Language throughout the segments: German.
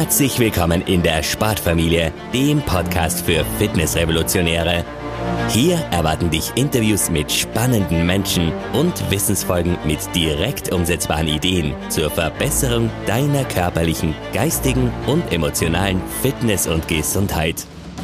Herzlich willkommen in der Sportfamilie, dem Podcast für Fitnessrevolutionäre. Hier erwarten dich Interviews mit spannenden Menschen und Wissensfolgen mit direkt umsetzbaren Ideen zur Verbesserung deiner körperlichen, geistigen und emotionalen Fitness und Gesundheit.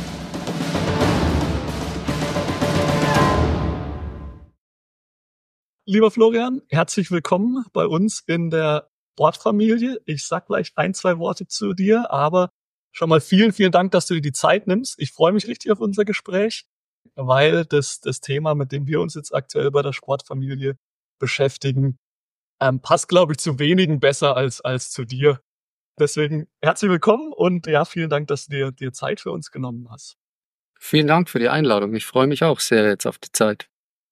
Lieber Florian, herzlich willkommen bei uns in der Sportfamilie. Ich sag gleich ein, zwei Worte zu dir, aber schon mal vielen, vielen Dank, dass du dir die Zeit nimmst. Ich freue mich richtig auf unser Gespräch, weil das Thema, mit dem wir uns jetzt aktuell bei der Sportfamilie beschäftigen, passt, glaube ich, zu wenigen besser als zu dir. Deswegen herzlich willkommen und ja, vielen Dank, dass du dir Zeit für uns genommen hast. Vielen Dank für die Einladung. Ich freue mich auch sehr jetzt auf die Zeit.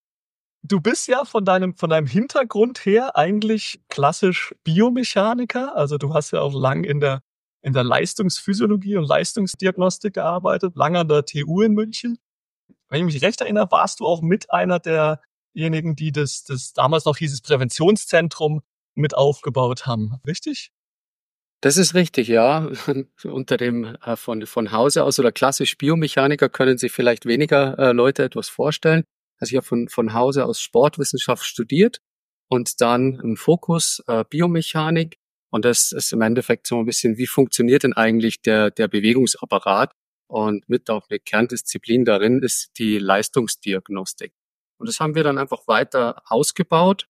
Du bist ja von deinem Hintergrund her eigentlich klassisch Biomechaniker. Also du hast ja auch lang in der Leistungsphysiologie und Leistungsdiagnostik gearbeitet, lange an der TU in München. Wenn ich mich recht erinnere, warst du auch mit einer derjenigen, die das damals noch hieß es Präventionszentrum mit aufgebaut haben. Richtig? Das ist richtig, ja. Unter dem von Hause aus oder klassisch Biomechaniker können sich vielleicht weniger Leute etwas vorstellen. Also ich habe von Hause aus Sportwissenschaft studiert und dann einen Fokus Biomechanik. Und das ist im Endeffekt so ein bisschen, wie funktioniert denn eigentlich der Bewegungsapparat? Und mit auch eine Kerndisziplin darin ist die Leistungsdiagnostik. Und das haben wir dann einfach weiter ausgebaut.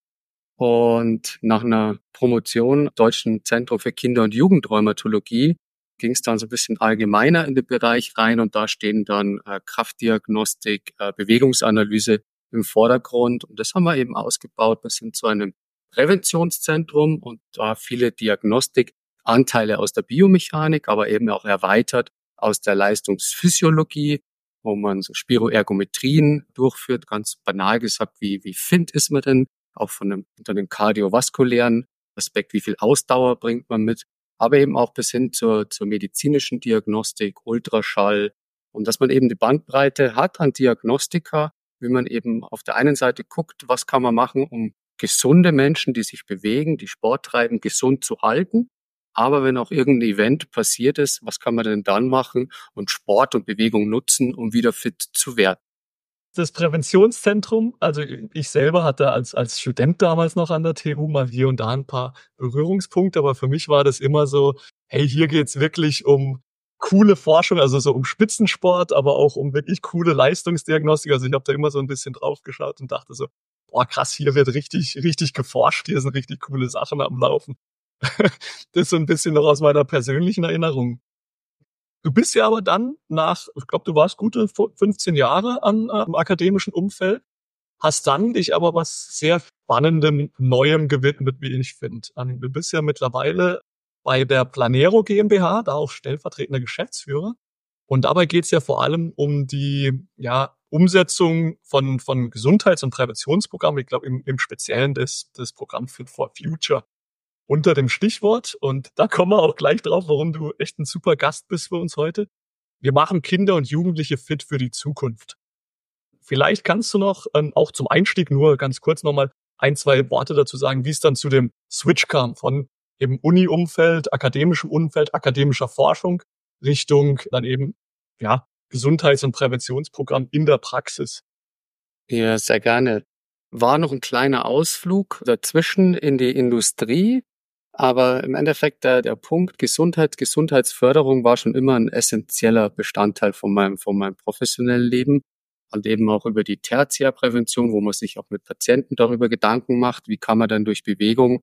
Und nach einer Promotion am Deutschen Zentrum für Kinder- und Jugendrheumatologie ging es dann so ein bisschen allgemeiner in den Bereich rein und da stehen dann Kraftdiagnostik, Bewegungsanalyse im Vordergrund und das haben wir eben ausgebaut bis hin zu einem Präventionszentrum und da viele Diagnostikanteile aus der Biomechanik, aber eben auch erweitert aus der Leistungsphysiologie, wo man so Spiroergometrien durchführt, ganz banal gesagt, wie fit ist man denn, auch unter dem kardiovaskulären Aspekt, wie viel Ausdauer bringt man mit, aber eben auch bis hin zur medizinischen Diagnostik, Ultraschall und dass man eben die Bandbreite hat an Diagnostika, wie man eben auf der einen Seite guckt, was kann man machen, um gesunde Menschen, die sich bewegen, die Sport treiben, gesund zu halten. Aber wenn auch irgendein Event passiert ist, was kann man denn dann machen und Sport und Bewegung nutzen, um wieder fit zu werden? Das Präventionszentrum, also ich selber hatte als Student damals noch an der TU mal hier und da ein paar Berührungspunkte, aber für mich war das immer so, hey, hier geht's wirklich um coole Forschung, also so um Spitzensport, aber auch um wirklich coole Leistungsdiagnostik. Also ich habe da immer so ein bisschen drauf geschaut und dachte so, boah, krass, hier wird richtig, richtig geforscht, hier sind richtig coole Sachen am Laufen. Das ist so ein bisschen noch aus meiner persönlichen Erinnerung. Du bist ja aber dann ich glaube, du warst gute 15 Jahre im akademischen Umfeld, hast dann dich aber was sehr Spannendem, Neuem gewidmet, wie ich finde. Du bist ja mittlerweile bei der Planero GmbH, da auch stellvertretender Geschäftsführer. Und dabei geht's ja vor allem um die Umsetzung von Gesundheits- und Präventionsprogrammen. Ich glaube, im Speziellen das Programm Fit for Future unter dem Stichwort. Und da kommen wir auch gleich drauf, warum du echt ein super Gast bist für uns heute. Wir machen Kinder und Jugendliche fit für die Zukunft. Vielleicht kannst du noch auch zum Einstieg nur ganz kurz nochmal ein, zwei Worte dazu sagen, wie es dann zu dem Switch kam von eben Uni-Umfeld, akademischem Umfeld, akademischer Forschung Richtung dann eben Gesundheits- und Präventionsprogramm in der Praxis. Ja, sehr gerne. War noch ein kleiner Ausflug dazwischen in die Industrie, aber im Endeffekt der Punkt Gesundheitsförderung war schon immer ein essentieller Bestandteil von meinem professionellen Leben und eben auch über die Tertiärprävention, wo man sich auch mit Patienten darüber Gedanken macht, wie kann man dann durch Bewegung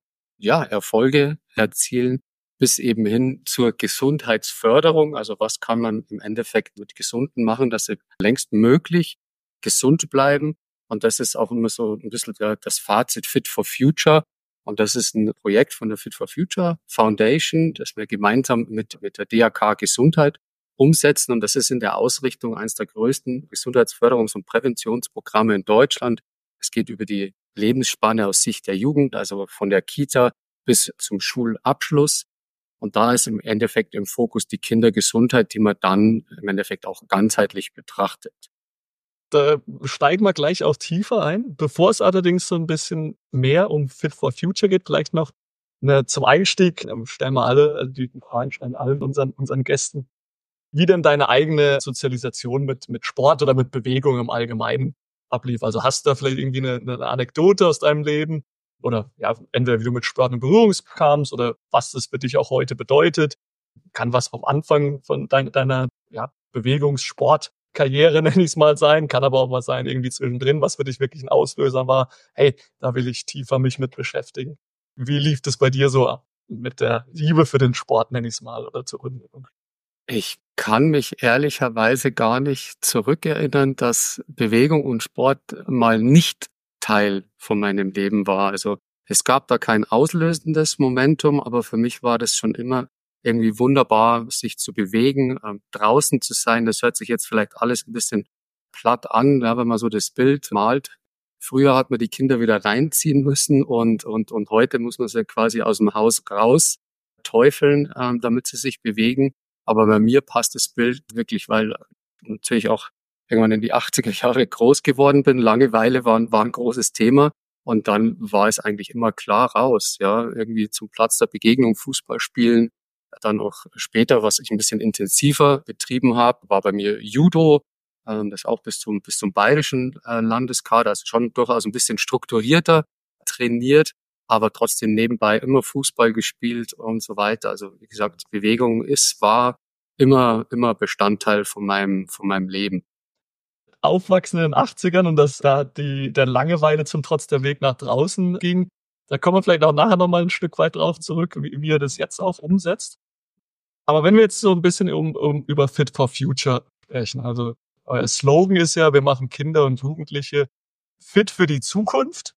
Erfolge erzielen, bis eben hin zur Gesundheitsförderung. Also was kann man im Endeffekt mit Gesunden machen, dass sie längst möglich gesund bleiben. Und das ist auch immer so ein bisschen das Fazit Fit for Future. Und das ist ein Projekt von der Fit for Future Foundation, das wir gemeinsam mit der DAK Gesundheit umsetzen. Und das ist in der Ausrichtung eines der größten Gesundheitsförderungs- und Präventionsprogramme in Deutschland. Es geht über die Lebensspanne aus Sicht der Jugend, also von der Kita bis zum Schulabschluss. Und da ist im Endeffekt im Fokus die Kindergesundheit, die man dann im Endeffekt auch ganzheitlich betrachtet. Da steigen wir gleich auch tiefer ein. Bevor es allerdings so ein bisschen mehr um Fit for Future geht, vielleicht noch, Zum Einstieg stellen wir die Fragen stellen allen unseren Gästen, wie denn deine eigene Sozialisation mit Sport oder mit Bewegung im Allgemeinen ablief. Also hast du da vielleicht irgendwie eine Anekdote aus deinem Leben oder ja, entweder wie du mit Sport in Berührung kamst oder was das für dich auch heute bedeutet. Kann was vom Anfang von deiner ja, Bewegungssportkarriere, nenne ich es mal, sein, kann aber auch was sein irgendwie zwischendrin, was für dich wirklich ein Auslöser war. Hey, da will ich tiefer mich mit beschäftigen. Wie lief das bei dir so ab? Mit der Liebe für den Sport, nenne ich es mal, oder zur Bewegung? Ich kann mich ehrlicherweise gar nicht zurückerinnern, dass Bewegung und Sport mal nicht Teil von meinem Leben war. Also es gab da kein auslösendes Momentum, aber für mich war das schon immer irgendwie wunderbar, sich zu bewegen, draußen zu sein. Das hört sich jetzt vielleicht alles ein bisschen platt an, ja, wenn man so das Bild malt. Früher hat man die Kinder wieder reinziehen müssen und heute muss man sie quasi aus dem Haus raus teufeln, damit sie sich bewegen. Aber bei mir passt das Bild wirklich, weil natürlich auch irgendwann in die 80er Jahre groß geworden bin. Langeweile war ein großes Thema. Und dann war es eigentlich immer klar raus, ja, irgendwie zum Platz der Begegnung, Fußball spielen. Dann auch später, was ich ein bisschen intensiver betrieben habe, war bei mir Judo, das auch bis zum bayerischen Landeskader, also schon durchaus ein bisschen strukturierter trainiert, aber trotzdem nebenbei immer Fußball gespielt und so weiter. Also wie gesagt, Bewegung war immer Bestandteil von meinem Leben. Aufwachsen in den 80ern und dass da der Langeweile zum Trotz der Weg nach draußen ging. Da kommen wir vielleicht auch nachher noch mal ein Stück weit drauf zurück, wie ihr das jetzt auch umsetzt. Aber wenn wir jetzt so ein bisschen über Fit for Future sprechen, also euer Slogan ist ja, wir machen Kinder und Jugendliche fit für die Zukunft.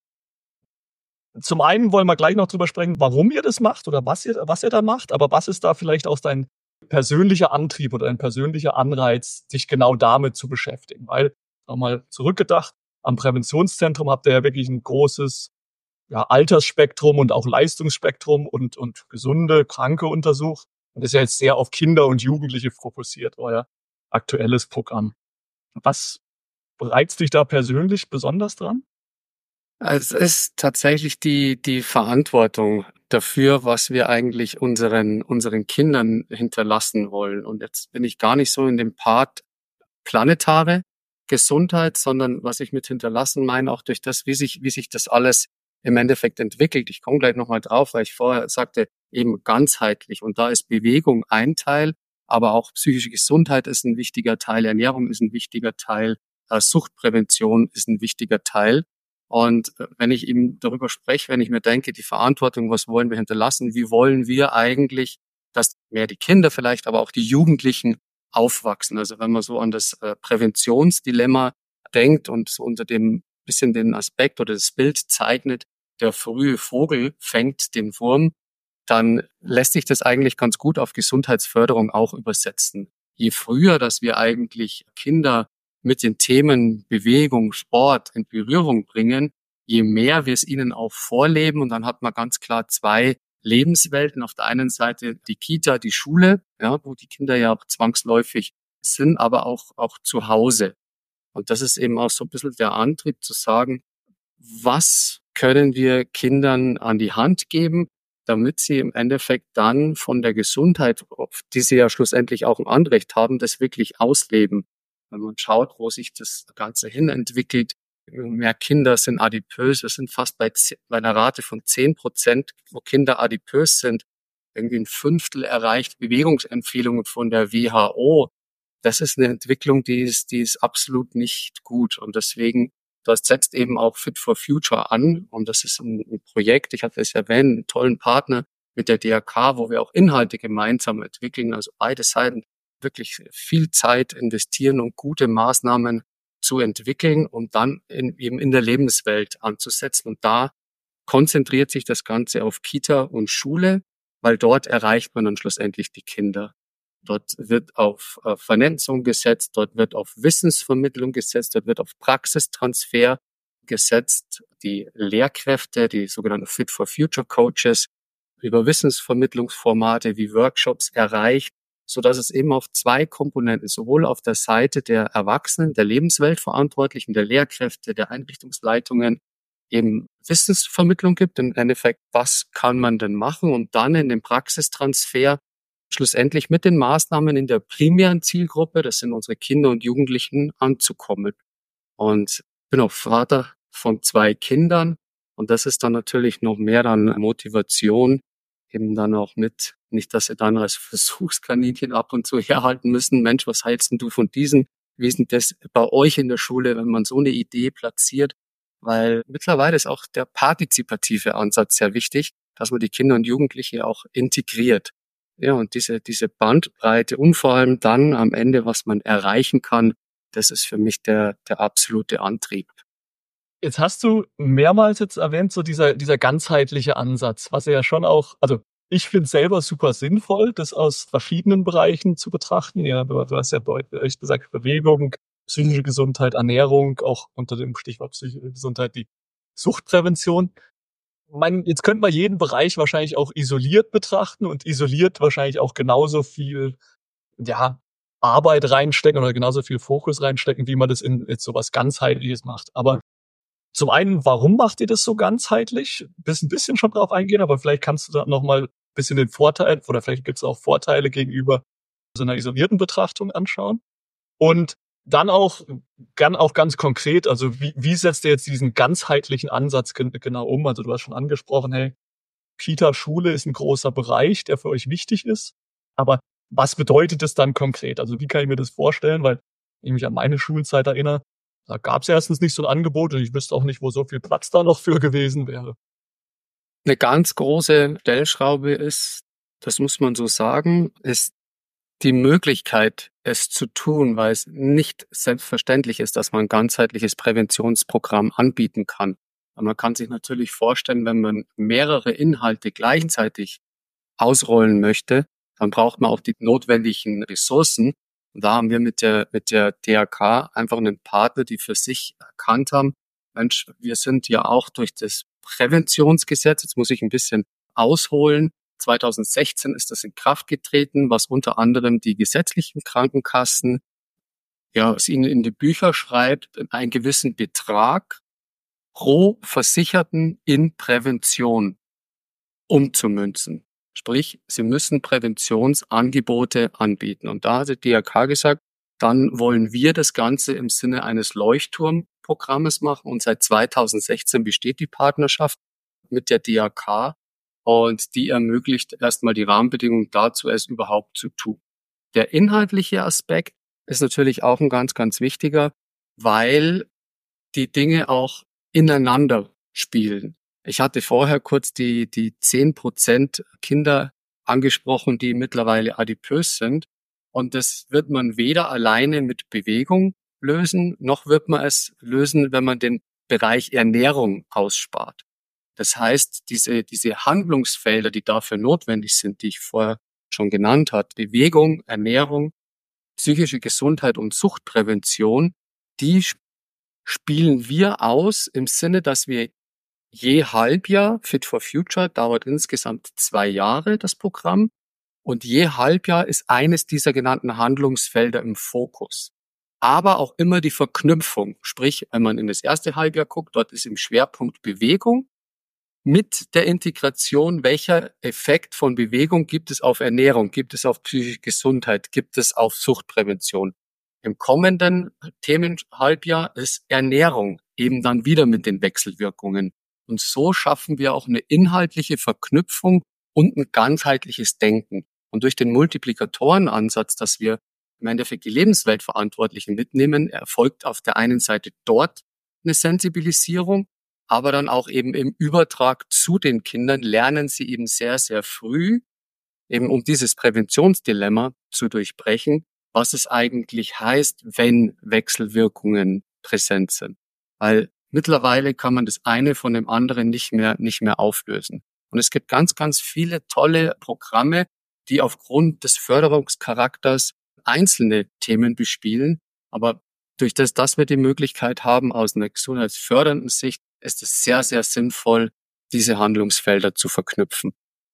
Zum einen wollen wir gleich noch drüber sprechen, warum ihr das macht oder was ihr da macht, aber was ist da vielleicht auch dein persönlicher Antrieb oder ein persönlicher Anreiz, sich genau damit zu beschäftigen? Weil, nochmal zurückgedacht, am Präventionszentrum habt ihr ja wirklich ein großes, ja, Altersspektrum und auch Leistungsspektrum und gesunde, Kranke untersucht. Und das ist ja jetzt sehr auf Kinder und Jugendliche fokussiert, euer aktuelles Programm. Was reizt dich da persönlich besonders dran? Also es ist tatsächlich die Verantwortung dafür, was wir eigentlich unseren Kindern hinterlassen wollen. Und jetzt bin ich gar nicht so in dem Part planetare Gesundheit, sondern was ich mit hinterlassen meine, auch durch das, wie sich das alles im Endeffekt entwickelt. Ich komme gleich nochmal drauf, weil ich vorher sagte, eben ganzheitlich. Und da ist Bewegung ein Teil, aber auch psychische Gesundheit ist ein wichtiger Teil, Ernährung ist ein wichtiger Teil, Suchtprävention ist ein wichtiger Teil. Und wenn ich eben darüber spreche, wenn ich mir denke, die Verantwortung, was wollen wir hinterlassen, wie wollen wir eigentlich, dass mehr die Kinder vielleicht, aber auch die Jugendlichen aufwachsen. Also wenn man so an das Präventionsdilemma denkt und so unter dem bisschen den Aspekt oder das Bild zeichnet, der frühe Vogel fängt den Wurm, dann lässt sich das eigentlich ganz gut auf Gesundheitsförderung auch übersetzen. Je früher, dass wir eigentlich Kinder mit den Themen Bewegung, Sport in Berührung bringen, je mehr wir es ihnen auch vorleben. Und dann hat man ganz klar zwei Lebenswelten. Auf der einen Seite die Kita, die Schule, ja, wo die Kinder ja auch zwangsläufig sind, aber auch zu Hause. Und das ist eben auch so ein bisschen der Antrieb zu sagen, was können wir Kindern an die Hand geben, damit sie im Endeffekt dann von der Gesundheit, auf die sie ja schlussendlich auch ein Anrecht haben, das wirklich ausleben. Wenn man schaut, wo sich das Ganze hin entwickelt, mehr Kinder sind adipös. Wir sind fast bei einer Rate von 10%, wo Kinder adipös sind. Irgendwie ein Fünftel erreicht Bewegungsempfehlungen von der WHO. Das ist eine Entwicklung, die ist absolut nicht gut. Und deswegen, das setzt eben auch Fit for Future an. Und das ist ein Projekt, ich hatte es erwähnt, einen tollen Partner mit der DRK, wo wir auch Inhalte gemeinsam entwickeln. Also beide Seiten wirklich viel Zeit investieren, um gute Maßnahmen zu entwickeln und dann eben in der Lebenswelt anzusetzen. Und da konzentriert sich das Ganze auf Kita und Schule, weil dort erreicht man dann schlussendlich die Kinder. Dort wird auf Vernetzung gesetzt, dort wird auf Wissensvermittlung gesetzt, dort wird auf Praxistransfer gesetzt. Die Lehrkräfte, die sogenannten Fit for Future Coaches, über Wissensvermittlungsformate wie Workshops erreicht, so dass es eben auf zwei Komponenten, sowohl auf der Seite der Erwachsenen, der Lebensweltverantwortlichen, der Lehrkräfte, der Einrichtungsleitungen eben Wissensvermittlung gibt, im Endeffekt, was kann man denn machen, und dann in den Praxistransfer schlussendlich mit den Maßnahmen in der primären Zielgruppe, das sind unsere Kinder und Jugendlichen, anzukommen. Und ich bin auch Vater von 2 Kindern, und das ist dann natürlich noch mehr dann Motivation, eben dann auch mit, nicht, dass sie dann als Versuchskaninchen ab und zu herhalten müssen, Mensch, was hältst denn du von diesen? Wie ist denn das bei euch in der Schule, wenn man so eine Idee platziert? Weil mittlerweile ist auch der partizipative Ansatz sehr wichtig, dass man die Kinder und Jugendliche auch integriert. Ja, und diese Bandbreite und vor allem dann am Ende, was man erreichen kann, das ist für mich der absolute Antrieb. Jetzt hast du mehrmals jetzt erwähnt, so dieser ganzheitliche Ansatz, was ja schon auch, also ich finde es selber super sinnvoll, das aus verschiedenen Bereichen zu betrachten. Ja, du hast ja deutlich gesagt, Bewegung, psychische Gesundheit, Ernährung, auch unter dem Stichwort psychische Gesundheit, die Suchtprävention. Jetzt könnte man jeden Bereich wahrscheinlich auch isoliert betrachten und isoliert wahrscheinlich auch genauso viel, ja, Arbeit reinstecken oder genauso viel Fokus reinstecken, wie man das in jetzt sowas Ganzheitliches macht. Aber zum einen, warum macht ihr das so ganzheitlich? Bist ein bisschen schon drauf eingehen, aber vielleicht kannst du da noch mal ein bisschen den Vorteil, oder vielleicht gibt es auch Vorteile gegenüber so einer isolierten Betrachtung anschauen. Und dann auch ganz konkret, also wie setzt ihr jetzt diesen ganzheitlichen Ansatz genau um? Also du hast schon angesprochen, hey, Kita, Schule ist ein großer Bereich, der für euch wichtig ist. Aber was bedeutet das dann konkret? Also wie kann ich mir das vorstellen? Weil ich mich an meine Schulzeit erinnere, da gab es erstens nicht so ein Angebot und ich wüsste auch nicht, wo so viel Platz da noch für gewesen wäre. Eine ganz große Stellschraube ist, das muss man so sagen, ist die Möglichkeit, es zu tun, weil es nicht selbstverständlich ist, dass man ein ganzheitliches Präventionsprogramm anbieten kann. Aber man kann sich natürlich vorstellen, wenn man mehrere Inhalte gleichzeitig ausrollen möchte, dann braucht man auch die notwendigen Ressourcen. Und da haben wir mit der DRK einfach einen Partner, die für sich erkannt haben, Mensch, wir sind ja auch durch das Präventionsgesetz, jetzt muss ich ein bisschen ausholen, 2016 ist das in Kraft getreten, was unter anderem die gesetzlichen Krankenkassen, ja, es ihnen in die Bücher schreibt, einen gewissen Betrag pro Versicherten in Prävention umzumünzen. Sprich, sie müssen Präventionsangebote anbieten. Und da hat die DRK gesagt, dann wollen wir das Ganze im Sinne eines Leuchtturmprogrammes machen. Und seit 2016 besteht die Partnerschaft mit der DRK. Und die ermöglicht erstmal die Rahmenbedingungen dazu, es überhaupt zu tun. Der inhaltliche Aspekt ist natürlich auch ein ganz, ganz wichtiger, weil die Dinge auch ineinander spielen. Ich hatte vorher kurz die 10% Kinder angesprochen, die mittlerweile adipös sind. Und das wird man weder alleine mit Bewegung lösen, noch wird man es lösen, wenn man den Bereich Ernährung ausspart. Das heißt, diese Handlungsfelder, die dafür notwendig sind, die ich vorher schon genannt habe, Bewegung, Ernährung, psychische Gesundheit und Suchtprävention, die spielen wir aus im Sinne, dass wir je Halbjahr, Fit for Future dauert insgesamt 2 Jahre, das Programm, und je Halbjahr ist eines dieser genannten Handlungsfelder im Fokus. Aber auch immer die Verknüpfung, sprich, wenn man in das erste Halbjahr guckt, dort ist im Schwerpunkt Bewegung, mit der Integration, welcher Effekt von Bewegung gibt es auf Ernährung, gibt es auf psychische Gesundheit, gibt es auf Suchtprävention. Im kommenden Themenhalbjahr ist Ernährung eben dann wieder mit den Wechselwirkungen. Und so schaffen wir auch eine inhaltliche Verknüpfung und ein ganzheitliches Denken. Und durch den Multiplikatorenansatz, dass wir im Endeffekt die Lebensweltverantwortlichen mitnehmen, erfolgt auf der einen Seite dort eine Sensibilisierung, aber dann auch eben im Übertrag zu den Kindern lernen sie eben sehr, sehr früh, eben um dieses Präventionsdilemma zu durchbrechen, was es eigentlich heißt, wenn Wechselwirkungen präsent sind. Weil mittlerweile kann man das eine von dem anderen nicht mehr auflösen. Und es gibt ganz, ganz viele tolle Programme, die aufgrund des Förderungscharakters einzelne Themen bespielen. Aber durch das, dass wir die Möglichkeit haben, aus einer gesundheitsfördernden Sicht, ist es sehr, sehr sinnvoll, diese Handlungsfelder zu verknüpfen.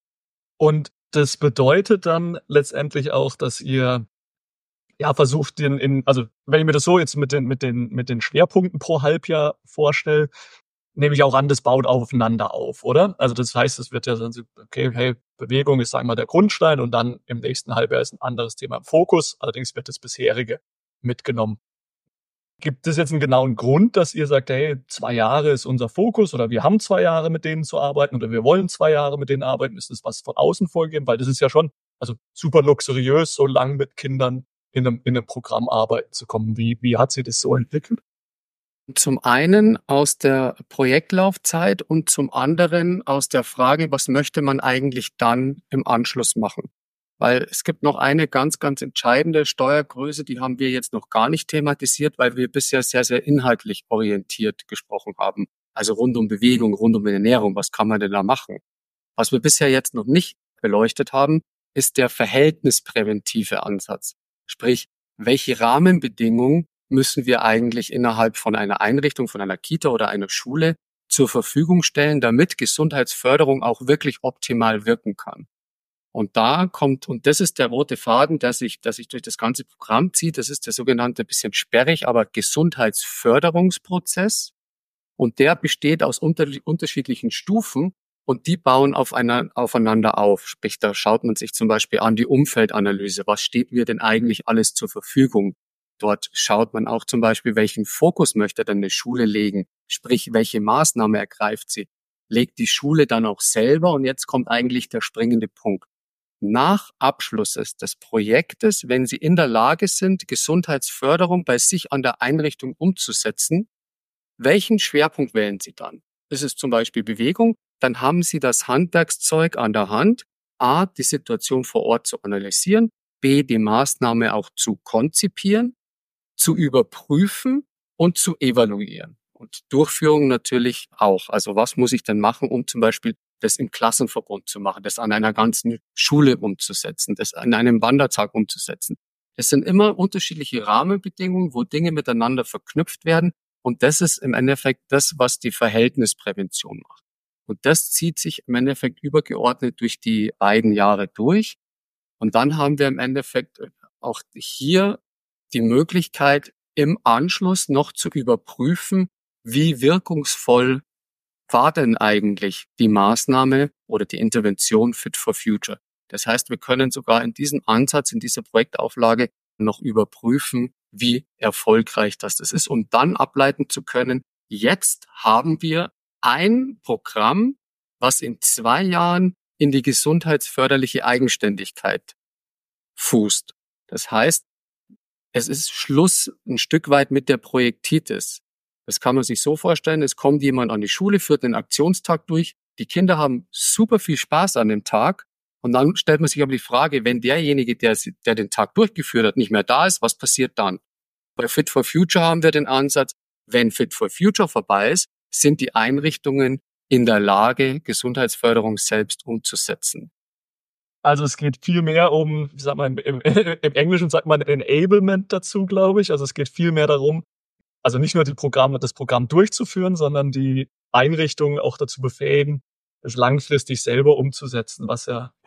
Und das bedeutet dann letztendlich auch, dass ihr versucht, also wenn ich mir das so jetzt mit den Schwerpunkten pro Halbjahr vorstelle, nehme ich auch an, das baut aufeinander auf, oder? Also das heißt, es wird ja dann so, okay, hey, Bewegung ist, sagen wir mal, der Grundstein und dann im nächsten Halbjahr ist ein anderes Thema im Fokus. Allerdings wird das bisherige mitgenommen. Gibt es jetzt einen genauen Grund, dass ihr sagt, hey, 2 Jahre ist unser Fokus oder wir haben 2 Jahre mit denen zu arbeiten oder wir wollen 2 Jahre mit denen arbeiten? Ist das was von außen vorgegeben? Weil das ist ja schon, also super luxuriös, so lang mit Kindern in einem Programm arbeiten zu kommen. Wie hat sich das so entwickelt? Zum einen aus der Projektlaufzeit und zum anderen aus der Frage, was möchte man eigentlich dann im Anschluss machen? Weil es gibt noch eine ganz, ganz entscheidende Steuergröße, die haben wir jetzt noch gar nicht thematisiert, weil wir bisher sehr, sehr inhaltlich orientiert gesprochen haben. Also rund um Bewegung, rund um Ernährung, was kann man denn da machen? Was wir bisher jetzt noch nicht beleuchtet haben, ist der verhältnispräventive Ansatz. Sprich, welche Rahmenbedingungen müssen wir eigentlich innerhalb von einer Einrichtung, von einer Kita oder einer Schule zur Verfügung stellen, damit Gesundheitsförderung auch wirklich optimal wirken kann. Und da kommt, und das ist der rote Faden, der sich durch das ganze Programm zieht, das ist der sogenannte, bisschen sperrig, aber Gesundheitsförderungsprozess. Und der besteht aus unterschiedlichen Stufen und die bauen aufeinander auf. Sprich, da schaut man sich zum Beispiel an die Umfeldanalyse. Was steht mir denn eigentlich alles zur Verfügung? Dort schaut man auch zum Beispiel, welchen Fokus möchte denn eine Schule legen? Sprich, welche Maßnahme ergreift sie? Legt die Schule dann auch selber? Und jetzt kommt eigentlich der springende Punkt. Nach Abschluss des Projektes, wenn Sie in der Lage sind, Gesundheitsförderung bei sich an der Einrichtung umzusetzen, welchen Schwerpunkt wählen Sie dann? Ist es zum Beispiel Bewegung? Dann haben Sie das Handwerkszeug an der Hand, A, die Situation vor Ort zu analysieren, B, die Maßnahme auch zu konzipieren, zu überprüfen und zu evaluieren. Und Durchführung natürlich auch. Also was muss ich denn machen, um zum Beispiel das im Klassenverbund zu machen, das an einer ganzen Schule umzusetzen, das an einem Wandertag umzusetzen. Das sind immer unterschiedliche Rahmenbedingungen, wo Dinge miteinander verknüpft werden. Und das ist im Endeffekt das, was die Verhältnisprävention macht. Und das zieht sich im Endeffekt übergeordnet durch die beiden Jahre durch. Und dann haben wir im Endeffekt auch hier die Möglichkeit, im Anschluss noch zu überprüfen, wie wirkungsvoll war denn eigentlich die Maßnahme oder die Intervention Fit for Future. Das heißt, wir können sogar in diesem Ansatz, in dieser Projektauflage noch überprüfen, wie erfolgreich das ist, um dann ableiten zu können, jetzt haben wir ein Programm, was in 2 Jahren in die gesundheitsförderliche Eigenständigkeit fußt. Das heißt, es ist Schluss ein Stück weit mit der Projektitis. Das kann man sich so vorstellen, es kommt jemand an die Schule, führt einen Aktionstag durch, die Kinder haben super viel Spaß an dem Tag und dann stellt man sich aber die Frage, wenn derjenige, der den Tag durchgeführt hat, nicht mehr da ist, was passiert dann? Bei Fit for Future haben wir den Ansatz, wenn Fit for Future vorbei ist, sind die Einrichtungen in der Lage, Gesundheitsförderung selbst umzusetzen. Also es geht viel mehr um, wie sagt man, im Englischen sagt man Enablement dazu, glaube ich. Also es geht viel mehr darum, also nicht nur das Programm durchzuführen, sondern die Einrichtungen auch dazu befähigen, es langfristig selber umzusetzen, was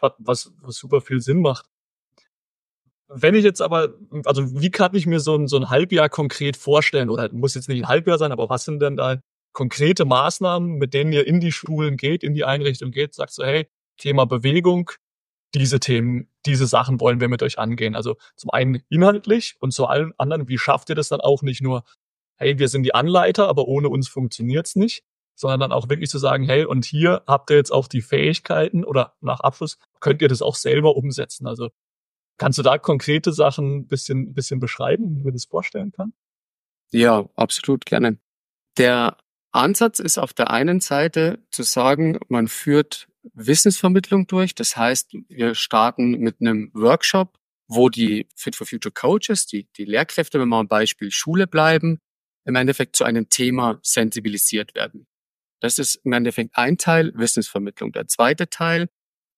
super viel Sinn macht. Wenn ich jetzt aber, also wie kann ich mir so ein Halbjahr konkret vorstellen, oder muss jetzt nicht ein Halbjahr sein, aber was sind denn da konkrete Maßnahmen, mit denen ihr in die Schulen geht, in die Einrichtung geht, sagt so, hey, Thema Bewegung, diese Themen, diese Sachen wollen wir mit euch angehen. Also zum einen inhaltlich und zum anderen, wie schafft ihr das dann auch nicht nur, hey, wir sind die Anleiter, aber ohne uns funktioniert's nicht, sondern dann auch wirklich zu sagen, hey, und hier habt ihr jetzt auch die Fähigkeiten oder nach Abschluss könnt ihr das auch selber umsetzen. Also kannst du da konkrete Sachen ein bisschen beschreiben, wie man das vorstellen kann? Ja, absolut gerne. Der Ansatz ist auf der einen Seite zu sagen, man führt Wissensvermittlung durch. Das heißt, wir starten mit einem Workshop, wo die Fit for Future Coaches, die Lehrkräfte, wenn wir am Beispiel Schule bleiben, im Endeffekt zu einem Thema sensibilisiert werden. Das ist im Endeffekt ein Teil Wissensvermittlung. Der zweite Teil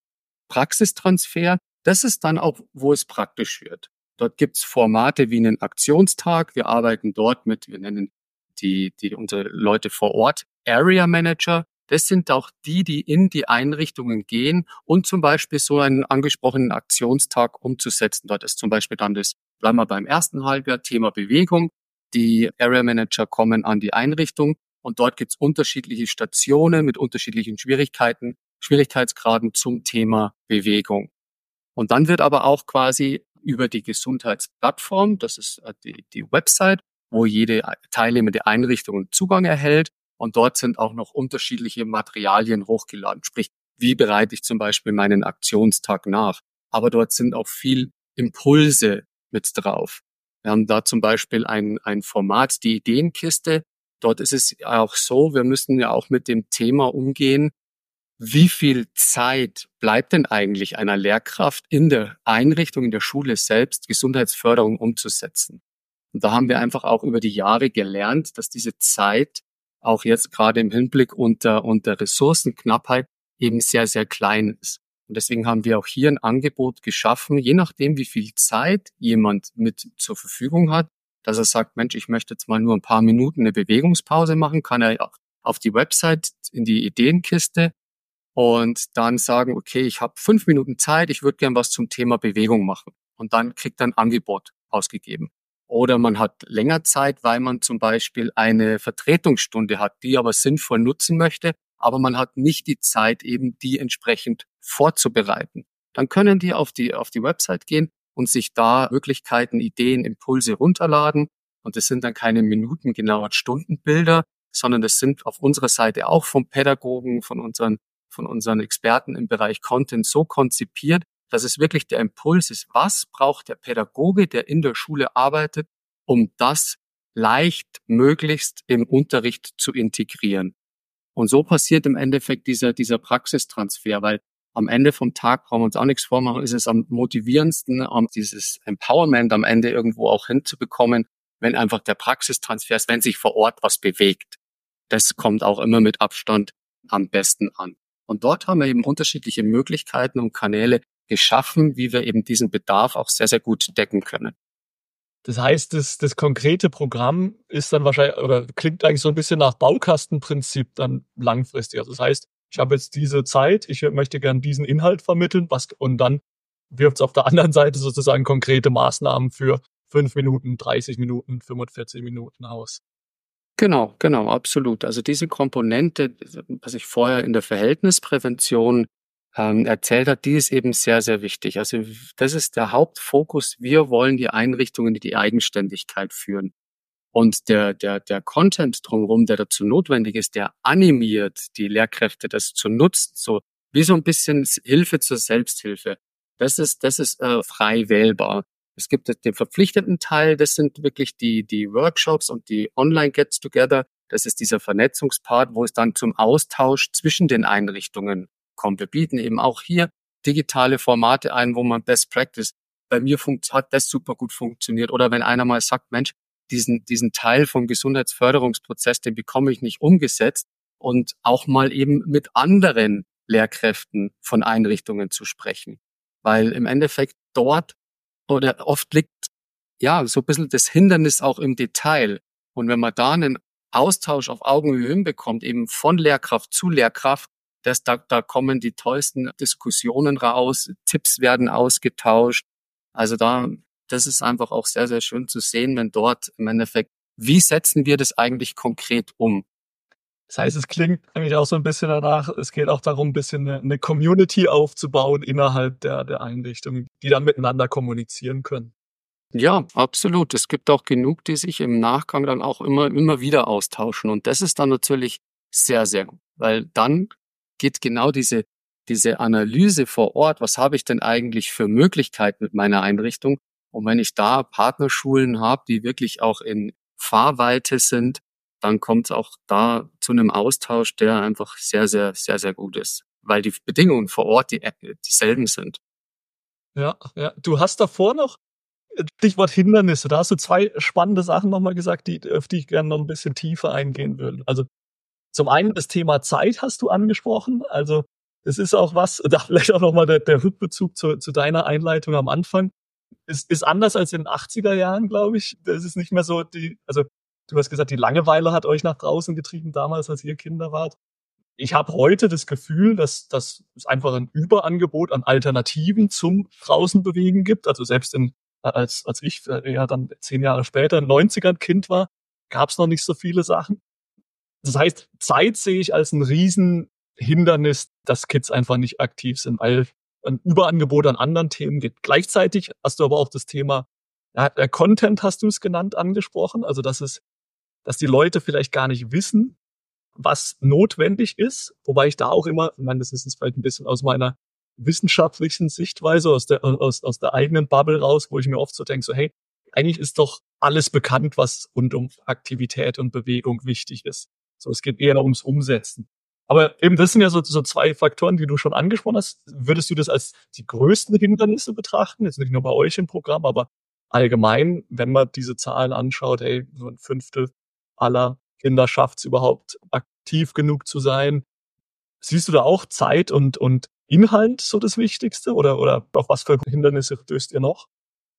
Praxistransfer. Das ist dann auch, wo es praktisch wird. Dort gibt's Formate wie einen Aktionstag. Wir arbeiten dort mit, wir nennen unsere Leute vor Ort Area Manager. Das sind auch die in die Einrichtungen gehen und zum Beispiel so einen angesprochenen Aktionstag umzusetzen. Dort ist zum Beispiel dann bleiben wir beim ersten Halbjahr, Thema Bewegung. Die Area Manager kommen an die Einrichtung Und dort gibt's unterschiedliche Stationen mit unterschiedlichen Schwierigkeitsgraden zum Thema Bewegung. Und dann wird aber auch quasi über die Gesundheitsplattform, das ist die Website, wo jede teilnehmende Einrichtung Zugang erhält. Und dort sind auch noch unterschiedliche Materialien hochgeladen. Sprich, wie bereite ich zum Beispiel meinen Aktionstag nach? Aber dort sind auch viel Impulse mit drauf. Wir haben da zum Beispiel ein Format, die Ideenkiste. Dort ist es auch so, wir müssen ja auch mit dem Thema umgehen, wie viel Zeit bleibt denn eigentlich einer Lehrkraft in der Einrichtung, in der Schule selbst, Gesundheitsförderung umzusetzen? Und da haben wir einfach auch über die Jahre gelernt, dass diese Zeit auch jetzt gerade im Hinblick unter Ressourcenknappheit eben sehr, sehr klein ist. Und deswegen haben wir auch hier ein Angebot geschaffen, je nachdem, wie viel Zeit jemand mit zur Verfügung hat, dass er sagt, Mensch, ich möchte jetzt mal nur ein paar Minuten eine Bewegungspause machen, kann er auch auf die Website in die Ideenkiste und dann sagen, okay, ich habe 5 Minuten Zeit, ich würde gern was zum Thema Bewegung machen. Und dann kriegt er ein Angebot ausgegeben. Oder man hat länger Zeit, weil man zum Beispiel eine Vertretungsstunde hat, die aber sinnvoll nutzen möchte, aber man hat nicht die Zeit, eben die entsprechend vorzubereiten. Dann können die auf die Website gehen und sich da Möglichkeiten, Ideen, Impulse runterladen. Und das sind dann keine minutengenauen Stundenbilder, sondern das sind auf unserer Seite auch vom Pädagogen, von unseren Experten im Bereich Content so konzipiert, dass es wirklich der Impuls ist, was braucht der Pädagoge, der in der Schule arbeitet, um das leicht möglichst im Unterricht zu integrieren. Und so passiert im Endeffekt dieser Praxistransfer, weil am Ende vom Tag, brauchen wir uns auch nichts vormachen, ist es am motivierendsten, dieses Empowerment am Ende irgendwo auch hinzubekommen, wenn einfach der Praxistransfer ist, wenn sich vor Ort was bewegt. Das kommt auch immer mit Abstand am besten an. Und dort haben wir eben unterschiedliche Möglichkeiten und Kanäle geschaffen, wie wir eben diesen Bedarf auch sehr, sehr gut decken können. Das heißt, das konkrete Programm ist dann wahrscheinlich oder klingt eigentlich so ein bisschen nach Baukastenprinzip dann langfristig. Also das heißt, ich habe jetzt diese Zeit, ich möchte gern diesen Inhalt vermitteln, und dann wirft es auf der anderen Seite sozusagen konkrete Maßnahmen für 5 Minuten, 30 Minuten, 45 Minuten aus. Genau, absolut. Also diese Komponente, was ich vorher in der Verhältnisprävention erzählt hat, die ist eben sehr, sehr wichtig. Also das ist der Hauptfokus. Wir wollen die Einrichtungen in die Eigenständigkeit führen. Und der Content drumherum, der dazu notwendig ist, der animiert die Lehrkräfte, das zu nutzen, so wie so ein bisschen Hilfe zur Selbsthilfe. Das ist frei wählbar. Es gibt den verpflichteten Teil, das sind wirklich die Workshops und die Online-Gets-Together. Das ist dieser Vernetzungspart, wo es dann zum Austausch zwischen den Einrichtungen kommt. Wir bieten eben auch hier digitale Formate ein, wo man Best Practice, bei mir hat das super gut funktioniert. Oder wenn einer mal sagt, Mensch, diesen Teil vom Gesundheitsförderungsprozess, den bekomme ich nicht umgesetzt, und auch mal eben mit anderen Lehrkräften von Einrichtungen zu sprechen. Weil im Endeffekt dort oder oft liegt ja so ein bisschen das Hindernis auch im Detail. Und wenn man da einen Austausch auf Augenhöhe hinbekommt, eben von Lehrkraft zu Lehrkraft, da kommen die tollsten Diskussionen raus, Tipps werden ausgetauscht. Also das ist einfach auch sehr, sehr schön zu sehen, wenn dort im Endeffekt, wie setzen wir das eigentlich konkret um? Das heißt, es klingt eigentlich auch so ein bisschen danach, es geht auch darum, ein bisschen eine Community aufzubauen innerhalb der Einrichtung, die dann miteinander kommunizieren können. Ja, absolut. Es gibt auch genug, die sich im Nachgang dann auch immer wieder austauschen. Und das ist dann natürlich sehr, sehr gut, weil dann geht genau diese Analyse vor Ort, was habe ich denn eigentlich für Möglichkeiten mit meiner Einrichtung? Und wenn ich da Partnerschulen habe, die wirklich auch in Fahrweite sind, dann kommt es auch da zu einem Austausch, der einfach sehr, sehr, sehr, sehr gut ist, weil die Bedingungen vor Ort dieselben sind. Ja. Du hast davor noch Stichwort Hindernisse. Da hast du 2 spannende Sachen nochmal gesagt, auf die ich gerne noch ein bisschen tiefer eingehen würde. Also zum einen das Thema Zeit hast du angesprochen. Also es ist auch was, da vielleicht auch nochmal der Rückbezug zu deiner Einleitung am Anfang. Es ist anders als in den 80er Jahren, glaube ich. Das ist nicht mehr so also du hast gesagt, die Langeweile hat euch nach draußen getrieben damals, als ihr Kinder wart. Ich habe heute das Gefühl, dass es einfach ein Überangebot an Alternativen zum draußen bewegen gibt. Also selbst als ich ja dann 10 Jahre später in den 90ern Kind war, gab es noch nicht so viele Sachen. Das heißt, Zeit sehe ich als ein Riesenhindernis, dass Kids einfach nicht aktiv sind, weil ein Überangebot an anderen Themen gibt. Gleichzeitig hast du aber auch das Thema, ja, der Content hast du es genannt, angesprochen. Also, dass die Leute vielleicht gar nicht wissen, was notwendig ist. Wobei ich da auch immer, ich meine, das ist jetzt vielleicht ein bisschen aus meiner wissenschaftlichen Sichtweise, aus der eigenen Bubble raus, wo ich mir oft so denke, so, hey, eigentlich ist doch alles bekannt, was rund um Aktivität und Bewegung wichtig ist. So, es geht eher ums Umsetzen. Aber eben, das sind ja so zwei Faktoren, die du schon angesprochen hast. Würdest du das als die größten Hindernisse betrachten? Jetzt nicht nur bei euch im Programm, aber allgemein, wenn man diese Zahlen anschaut, hey, so ein Fünftel aller Kinder schafft es überhaupt, aktiv genug zu sein. Siehst du da auch Zeit und Inhalt so das Wichtigste? Oder auf was für Hindernisse stößt ihr noch?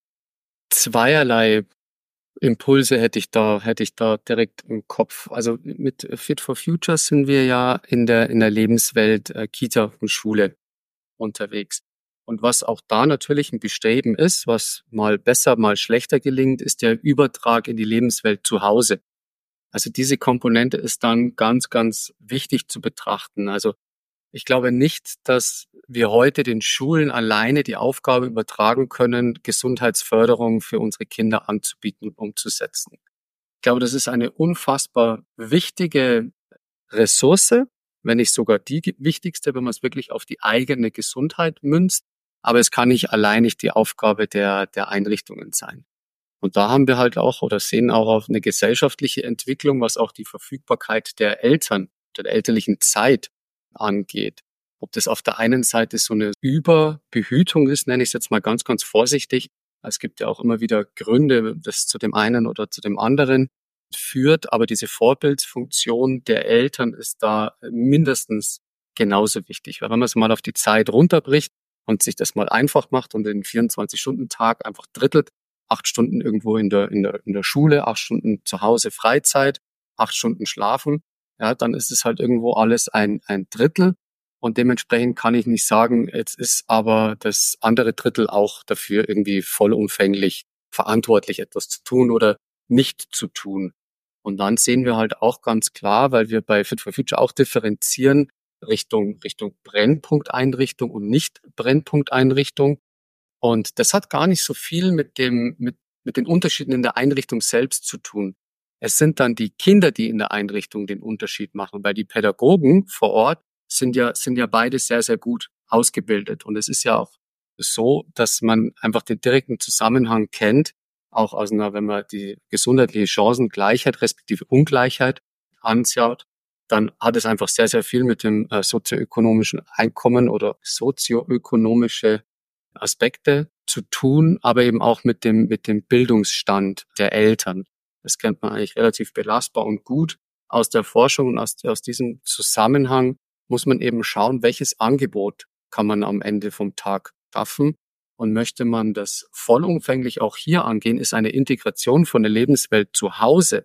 Zweierlei Impulse hätte ich da direkt im Kopf. Also mit Fit for Future sind wir ja in der Lebenswelt Kita und Schule unterwegs. Und was auch da natürlich ein Bestreben ist, was mal besser, mal schlechter gelingt, ist der Übertrag in die Lebenswelt zu Hause. Also diese Komponente ist dann ganz, ganz wichtig zu betrachten. Also ich glaube nicht, dass wir heute den Schulen alleine die Aufgabe übertragen können, Gesundheitsförderung für unsere Kinder anzubieten und umzusetzen. Ich glaube, das ist eine unfassbar wichtige Ressource, wenn nicht sogar die wichtigste, wenn man es wirklich auf die eigene Gesundheit münzt. Aber es kann nicht alleinig die Aufgabe der Einrichtungen sein. Und da haben wir halt auch oder sehen auch auf eine gesellschaftliche Entwicklung, was auch die Verfügbarkeit der Eltern, der elterlichen Zeit angeht. Ob das auf der einen Seite so eine Überbehütung ist, nenne ich es jetzt mal ganz, ganz vorsichtig. Es gibt ja auch immer wieder Gründe, das zu dem einen oder zu dem anderen führt, aber diese Vorbildsfunktion der Eltern ist da mindestens genauso wichtig. Weil wenn man es mal auf die Zeit runterbricht und sich das mal einfach macht und den 24-Stunden-Tag einfach drittelt, 8 Stunden irgendwo in der Schule, 8 Stunden zu Hause Freizeit, 8 Stunden schlafen, ja, dann ist es halt irgendwo alles ein Drittel. Und dementsprechend kann ich nicht sagen, jetzt ist aber das andere Drittel auch dafür irgendwie vollumfänglich verantwortlich, etwas zu tun oder nicht zu tun. Und dann sehen wir halt auch ganz klar, weil wir bei Fit for Future auch differenzieren Richtung Brennpunkteinrichtung und Nicht-Brennpunkteinrichtung. Und das hat gar nicht so viel mit den Unterschieden in der Einrichtung selbst zu tun. Es sind dann die Kinder, die in der Einrichtung den Unterschied machen, weil die Pädagogen vor Ort sind ja beide sehr, sehr gut ausgebildet. Und es ist ja auch so, dass man einfach den direkten Zusammenhang kennt, auch aus einer, wenn man die gesundheitliche Chancengleichheit respektive Ungleichheit anschaut, dann hat es einfach sehr, sehr viel mit dem sozioökonomischen Einkommen oder sozioökonomische Aspekte zu tun, aber eben auch mit dem Bildungsstand der Eltern. Das kennt man eigentlich relativ belastbar und gut aus der Forschung und aus diesem Zusammenhang muss man eben schauen, welches Angebot kann man am Ende vom Tag schaffen. Und möchte man das vollumfänglich auch hier angehen, ist eine Integration von der Lebenswelt zu Hause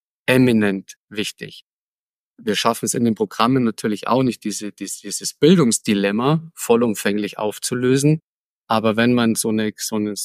eminent wichtig. Wir schaffen es in den Programmen natürlich auch nicht, dieses Bildungsdilemma vollumfänglich aufzulösen. Aber wenn man so einen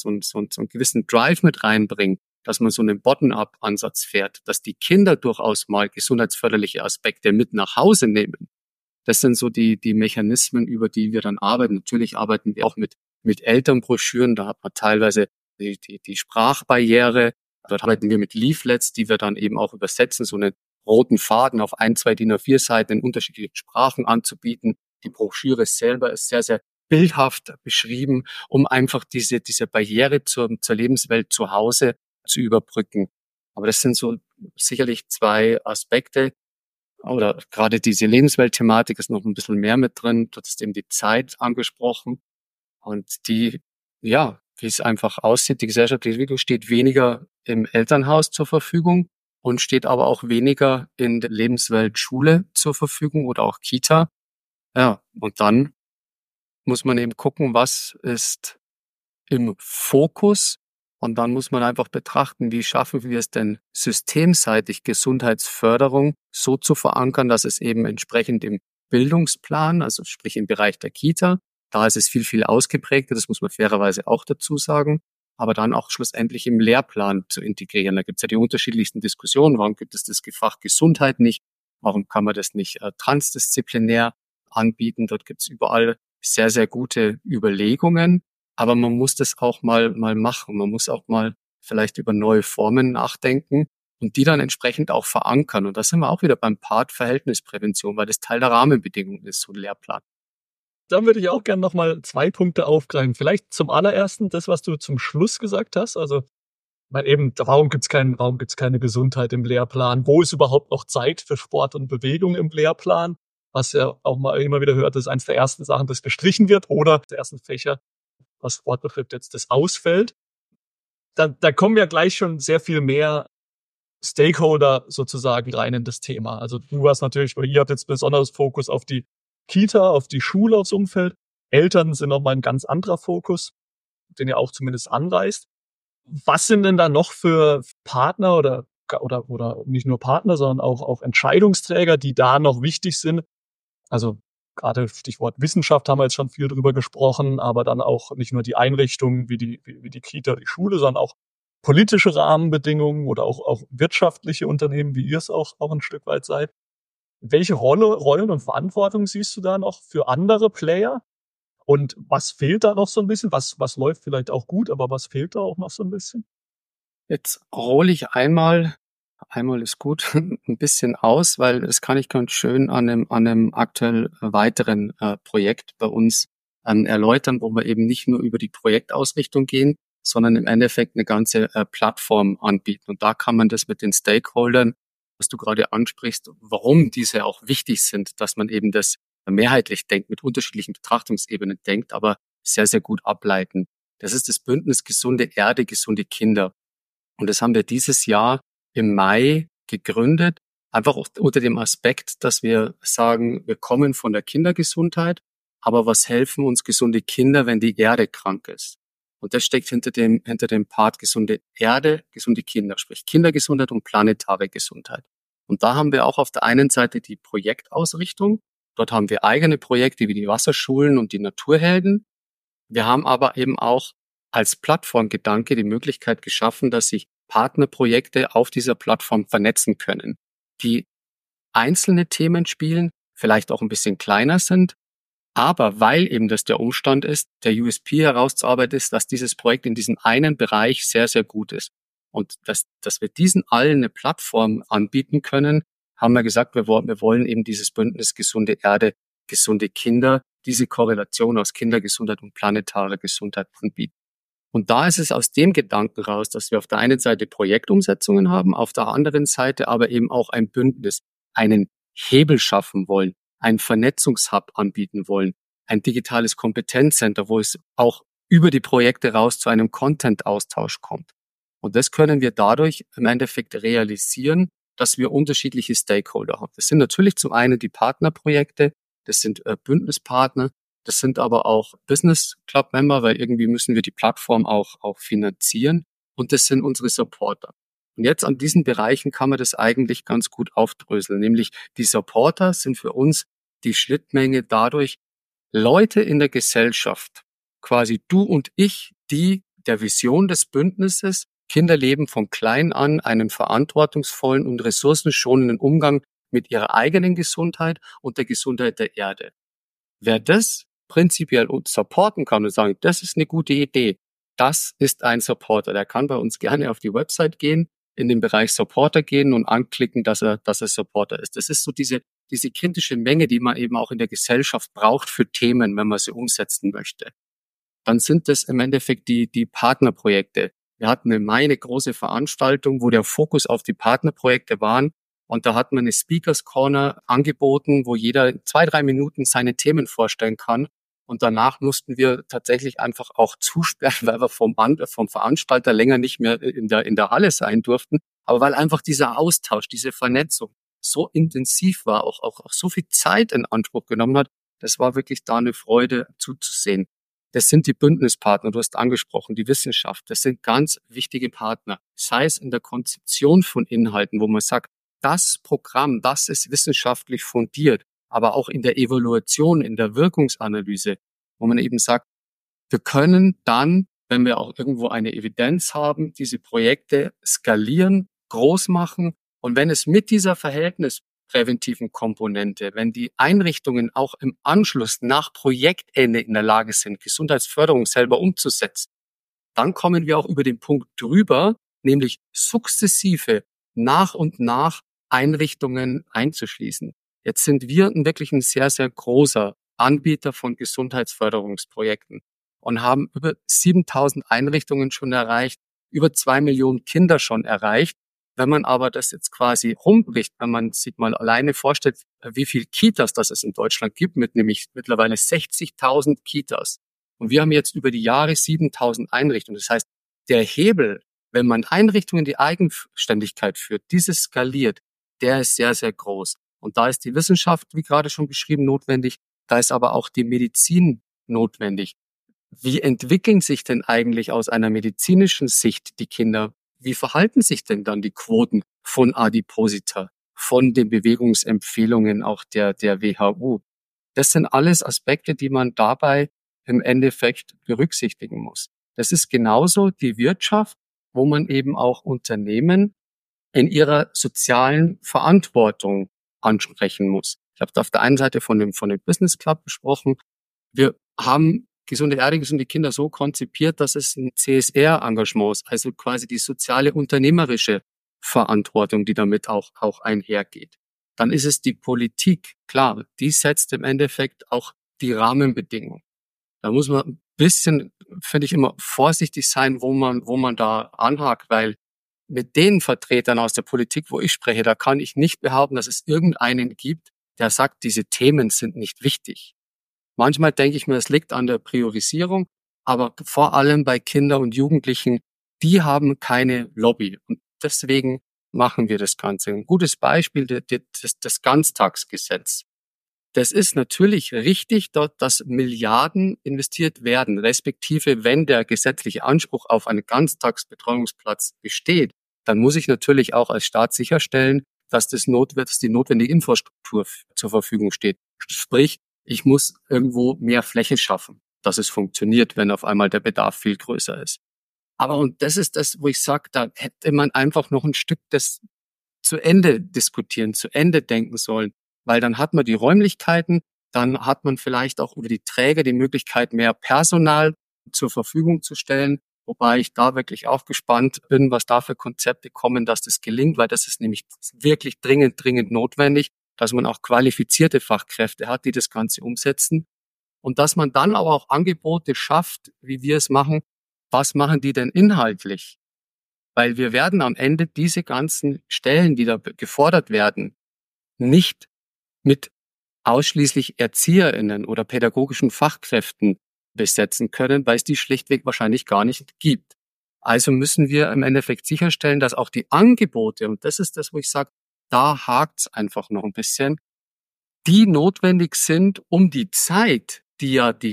gewissen Drive mit reinbringt, dass man so einen Bottom-up-Ansatz fährt, dass die Kinder durchaus mal gesundheitsförderliche Aspekte mit nach Hause nehmen, das sind so die Mechanismen, über die wir dann arbeiten. Natürlich arbeiten wir auch mit Elternbroschüren, da hat man teilweise die Sprachbarriere. Dort arbeiten wir mit Leaflets, die wir dann eben auch übersetzen, so einen roten Faden auf 1, 2 DIN A4 Seiten in unterschiedlichen Sprachen anzubieten. Die Broschüre selber ist sehr, sehr bildhaft beschrieben, um einfach diese Barriere zur Lebenswelt zu Hause zu überbrücken. Aber das sind so sicherlich 2 Aspekte. Oder gerade diese Lebensweltthematik ist noch ein bisschen mehr mit drin. Du hast eben die Zeit angesprochen. Und wie es einfach aussieht, die gesellschaftliche Entwicklung steht weniger im Elternhaus zur Verfügung und steht aber auch weniger in der Lebenswelt Schule zur Verfügung oder auch Kita. Ja, und dann muss man eben gucken, was ist im Fokus. Und dann muss man einfach betrachten, wie schaffen wir es denn systemseitig Gesundheitsförderung so zu verankern, dass es eben entsprechend im Bildungsplan, also sprich im Bereich der Kita, da ist es viel, viel ausgeprägter, das muss man fairerweise auch dazu sagen, aber dann auch schlussendlich im Lehrplan zu integrieren. Da gibt es ja die unterschiedlichsten Diskussionen. Warum gibt es das Fach Gesundheit nicht? Warum kann man das nicht transdisziplinär anbieten? Dort gibt's überall sehr, sehr gute Überlegungen, aber man muss das auch mal machen. Man muss auch mal vielleicht über neue Formen nachdenken und die dann entsprechend auch verankern. Und da sind wir auch wieder beim Part Verhältnisprävention, weil das Teil der Rahmenbedingungen ist, so ein Lehrplan. Dann würde ich auch gerne nochmal 2 Punkte aufgreifen. Vielleicht zum allerersten das, was du zum Schluss gesagt hast. Also, weil eben, warum gibt's keine Gesundheit im Lehrplan? Wo ist überhaupt noch Zeit für Sport und Bewegung im Lehrplan? Was ja auch mal immer wieder hört, das ist eines der ersten Sachen, das gestrichen wird oder der ersten Fächer, was Sport betrifft, jetzt das ausfällt. Da kommen ja gleich schon sehr viel mehr Stakeholder sozusagen rein in das Thema. Also du hast natürlich, oder ihr habt jetzt besonders Fokus auf die Kita, auf die Schule, aufs Umfeld. Eltern sind nochmal ein ganz anderer Fokus, den ihr auch zumindest anreißt. Was sind denn da noch für Partner oder nicht nur Partner, sondern auch Entscheidungsträger, die da noch wichtig sind? Also gerade Stichwort Wissenschaft haben wir jetzt schon viel drüber gesprochen, aber dann auch nicht nur die Einrichtungen wie die Kita, die Schule, sondern auch politische Rahmenbedingungen oder auch wirtschaftliche Unternehmen, wie ihr es auch ein Stück weit seid. Welche Rollen und Verantwortung siehst du da noch für andere Player? Und was fehlt da noch so ein bisschen? Was läuft vielleicht auch gut, aber was fehlt da auch noch so ein bisschen? Jetzt hole ich einmal ist gut, ein bisschen aus, weil das kann ich ganz schön an einem aktuell weiteren Projekt bei uns erläutern, wo wir eben nicht nur über die Projektausrichtung gehen, sondern im Endeffekt eine ganze Plattform anbieten. Und da kann man das mit den Stakeholdern, was du gerade ansprichst, warum diese auch wichtig sind, dass man eben das mehrheitlich denkt, mit unterschiedlichen Betrachtungsebenen denkt, aber sehr, sehr gut ableiten. Das ist das Bündnis Gesunde Erde, gesunde Kinder. Und das haben wir dieses Jahr im Mai gegründet, einfach auch unter dem Aspekt, dass wir sagen, wir kommen von der Kindergesundheit, aber was helfen uns gesunde Kinder, wenn die Erde krank ist? Und das steckt hinter dem Part gesunde Erde, gesunde Kinder, sprich Kindergesundheit und planetare Gesundheit. Und da haben wir auch auf der einen Seite die Projektausrichtung. Dort haben wir eigene Projekte wie die Wasserschulen und die Naturhelden. Wir haben aber eben auch als Plattformgedanke die Möglichkeit geschaffen, dass sich Partnerprojekte auf dieser Plattform vernetzen können, die einzelne Themen spielen, vielleicht auch ein bisschen kleiner sind, aber weil eben das der Umstand ist, der USP herauszuarbeiten ist, dass dieses Projekt in diesem einen Bereich sehr, sehr gut ist. Und dass wir diesen allen eine Plattform anbieten können, haben wir gesagt, wir wollen eben dieses Bündnis Gesunde Erde, gesunde Kinder, diese Korrelation aus Kindergesundheit und planetarer Gesundheit anbieten. Und da ist es aus dem Gedanken raus, dass wir auf der einen Seite Projektumsetzungen haben, auf der anderen Seite aber eben auch ein Bündnis, einen Hebel schaffen wollen, einen Vernetzungshub anbieten wollen, ein digitales Kompetenzcenter, wo es auch über die Projekte raus zu einem Content-Austausch kommt. Und das können wir dadurch im Endeffekt realisieren, dass wir unterschiedliche Stakeholder haben. Das sind natürlich zum einen die Partnerprojekte, das sind Bündnispartner, das sind aber auch Business Club Member, weil irgendwie müssen wir die Plattform auch finanzieren. Und das sind unsere Supporter. Und jetzt an diesen Bereichen kann man das eigentlich ganz gut aufdröseln. Nämlich die Supporter sind für uns die Schnittmenge dadurch, Leute in der Gesellschaft, quasi du und ich, die der Vision des Bündnisses, Kinder leben von klein an einen verantwortungsvollen und ressourcenschonenden Umgang mit ihrer eigenen Gesundheit und der Gesundheit der Erde. Wer das prinzipiell uns supporten kann und sagen, das ist eine gute Idee, das ist ein Supporter. Der kann bei uns gerne auf die Website gehen, in den Bereich Supporter gehen und anklicken, dass er Supporter ist. Das ist so diese kritische Menge, die man eben auch in der Gesellschaft braucht für Themen, wenn man sie umsetzen möchte. Dann sind das im Endeffekt die Partnerprojekte. Wir hatten im Mai eine große Veranstaltung, wo der Fokus auf die Partnerprojekte waren. Und da hat man eine Speakers Corner angeboten, wo jeder 2-3 Minuten seine Themen vorstellen kann. Und danach mussten wir tatsächlich einfach auch zusperren, weil wir vom Veranstalter länger nicht mehr in der Halle sein durften. Aber weil einfach dieser Austausch, diese Vernetzung so intensiv war, auch so viel Zeit in Anspruch genommen hat, das war wirklich da eine Freude zuzusehen. Das sind die Bündnispartner, du hast angesprochen, die Wissenschaft. Das sind ganz wichtige Partner. Sei es in der Konzeption von Inhalten, wo man sagt, das Programm, das ist wissenschaftlich fundiert, aber auch in der Evaluation, in der Wirkungsanalyse, wo man eben sagt, wir können dann, wenn wir auch irgendwo eine Evidenz haben, diese Projekte skalieren, groß machen. Und wenn es mit dieser präventiven Komponente, wenn die Einrichtungen auch im Anschluss nach Projektende in der Lage sind, Gesundheitsförderung selber umzusetzen, dann kommen wir auch über den Punkt drüber, nämlich sukzessive nach und nach Einrichtungen einzuschließen. Jetzt sind wir wirklich ein sehr, sehr großer Anbieter von Gesundheitsförderungsprojekten und haben über 7.000 Einrichtungen schon erreicht, über 2 Millionen Kinder schon erreicht. Wenn man aber das jetzt quasi rumbricht, wenn man sich mal alleine vorstellt, wie viel Kitas das es in Deutschland gibt, mit nämlich mittlerweile 60.000 Kitas. Und wir haben jetzt über die Jahre 7.000 Einrichtungen. Das heißt, der Hebel, wenn man Einrichtungen in die Eigenständigkeit führt, dieses skaliert, der ist sehr, sehr groß. Und da ist die Wissenschaft, wie gerade schon beschrieben, notwendig. Da ist aber auch die Medizin notwendig. Wie entwickeln sich denn eigentlich aus einer medizinischen Sicht die Kinder? Wie verhalten sich denn dann die Quoten von Adiposita, von den Bewegungsempfehlungen auch der WHO? Das sind alles Aspekte, die man dabei im Endeffekt berücksichtigen muss. Das ist genauso die Wirtschaft, wo man eben auch Unternehmen in ihrer sozialen Verantwortung ansprechen muss. Ich habe da auf der einen Seite von dem Business Club besprochen. Wir haben gesunde Erde, gesunde Kinder so konzipiert, dass es ein CSR-Engagement ist, also quasi die soziale unternehmerische Verantwortung, die damit auch einhergeht. Dann ist es die Politik, klar, die setzt im Endeffekt auch die Rahmenbedingungen. Da muss man ein bisschen, finde ich, immer vorsichtig sein, wo man da anhakt, weil mit den Vertretern aus der Politik, wo ich spreche, da kann ich nicht behaupten, dass es irgendeinen gibt, der sagt, diese Themen sind nicht wichtig. Manchmal denke ich mir, es liegt an der Priorisierung, aber vor allem bei Kindern und Jugendlichen, die haben keine Lobby. Und deswegen machen wir das Ganze. Ein gutes Beispiel, das Ganztagsgesetz. Das ist natürlich richtig, dass Milliarden investiert werden, respektive wenn der gesetzliche Anspruch auf einen Ganztagsbetreuungsplatz besteht, dann muss ich natürlich auch als Staat sicherstellen, dass die notwendige Infrastruktur zur Verfügung steht. Sprich, ich muss irgendwo mehr Fläche schaffen, dass es funktioniert, wenn auf einmal der Bedarf viel größer ist. Und das ist das, wo ich sage, da hätte man einfach noch ein Stück das zu Ende diskutieren, zu Ende denken sollen, weil dann hat man die Räumlichkeiten, dann hat man vielleicht auch über die Träger die Möglichkeit, mehr Personal zur Verfügung zu stellen, wobei ich da wirklich auch gespannt bin, was da für Konzepte kommen, dass das gelingt, weil das ist nämlich wirklich dringend notwendig, dass man auch qualifizierte Fachkräfte hat, die das Ganze umsetzen und dass man dann aber auch Angebote schafft, wie wir es machen. Was machen die denn inhaltlich? Weil wir werden am Ende diese ganzen Stellen, die da gefordert werden, nicht mit ausschließlich ErzieherInnen oder pädagogischen Fachkräften besetzen können, weil es die schlichtweg wahrscheinlich gar nicht gibt. Also müssen wir im Endeffekt sicherstellen, dass auch die Angebote, und das ist das, wo ich sage, da hakt's einfach noch ein bisschen, die notwendig sind, um die Zeit, die ja die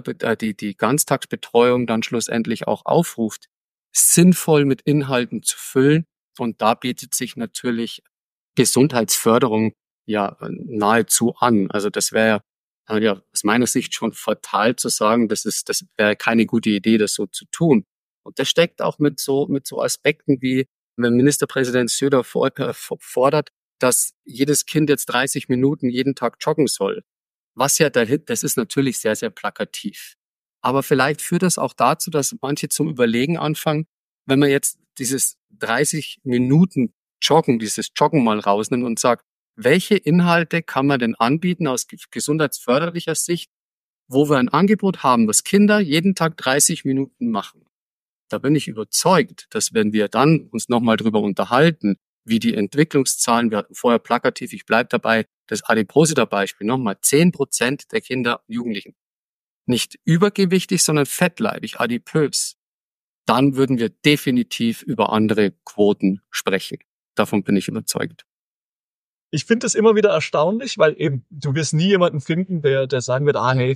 die Ganztagsbetreuung dann schlussendlich auch aufruft, sinnvoll mit Inhalten zu füllen. Und da bietet sich natürlich Gesundheitsförderung ja nahezu an. Also das wäre ja aus meiner Sicht schon fatal zu sagen, das wäre keine gute Idee, das so zu tun. Und das steckt auch mit so Aspekten wie, wenn Ministerpräsident Söder fordert, dass jedes Kind jetzt 30 Minuten jeden Tag joggen soll. Was ja das ist natürlich sehr, sehr plakativ. Aber vielleicht führt das auch dazu, dass manche zum Überlegen anfangen, wenn man jetzt dieses 30 Minuten Joggen, dieses Joggen mal rausnimmt und sagt, welche Inhalte kann man denn anbieten aus gesundheitsförderlicher Sicht, wo wir ein Angebot haben, was Kinder jeden Tag 30 Minuten machen. Da bin ich überzeugt, dass wenn wir dann uns nochmal drüber unterhalten, wie die Entwicklungszahlen, wir hatten vorher plakativ, ich bleibe dabei, das Adiposita-Beispiel, nochmal 10% der Kinder und Jugendlichen. Nicht übergewichtig, sondern fettleibig, adipös. Dann würden wir definitiv über andere Quoten sprechen. Davon bin ich überzeugt. Ich finde es immer wieder erstaunlich, weil eben du wirst nie jemanden finden, der sagen wird, hey,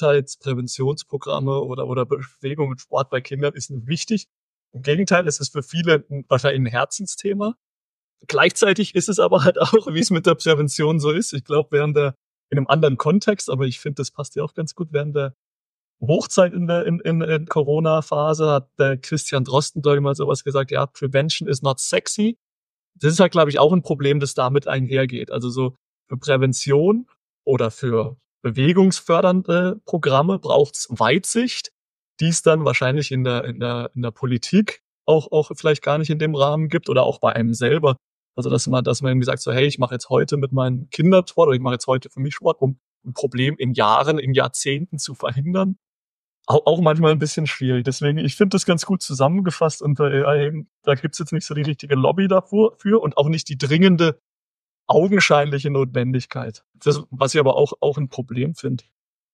Gesundheitspräventionsprogramme oder Bewegung und Sport bei Kindern ist wichtig. Im Gegenteil, es ist für viele wahrscheinlich ein Herzensthema. Gleichzeitig ist es aber halt auch, wie es mit der Prävention so ist. Ich glaube, in einem anderen Kontext, aber ich finde, das passt ja auch ganz gut, während der Hochzeit in der Corona-Phase hat der Christian Drosten, glaube ich, mal sowas gesagt, ja, Prevention is not sexy. Das ist halt, glaube ich, auch ein Problem, das damit einhergeht. Also so für Prävention oder für bewegungsfördernde Programme braucht's Weitsicht, die es dann wahrscheinlich in der Politik auch vielleicht gar nicht in dem Rahmen gibt oder auch bei einem selber. Also dass man irgendwie sagt so: „Hey, ich mache jetzt heute mit meinen Kindern Sport oder ich mache jetzt heute für mich Sport, um ein Problem in Jahren, in Jahrzehnten zu verhindern." Auch manchmal ein bisschen schwierig. Deswegen, ich finde das ganz gut zusammengefasst und da gibt's jetzt nicht so die richtige Lobby davor für und auch nicht die dringende, augenscheinliche Notwendigkeit. Das, was ich aber auch ein Problem finde.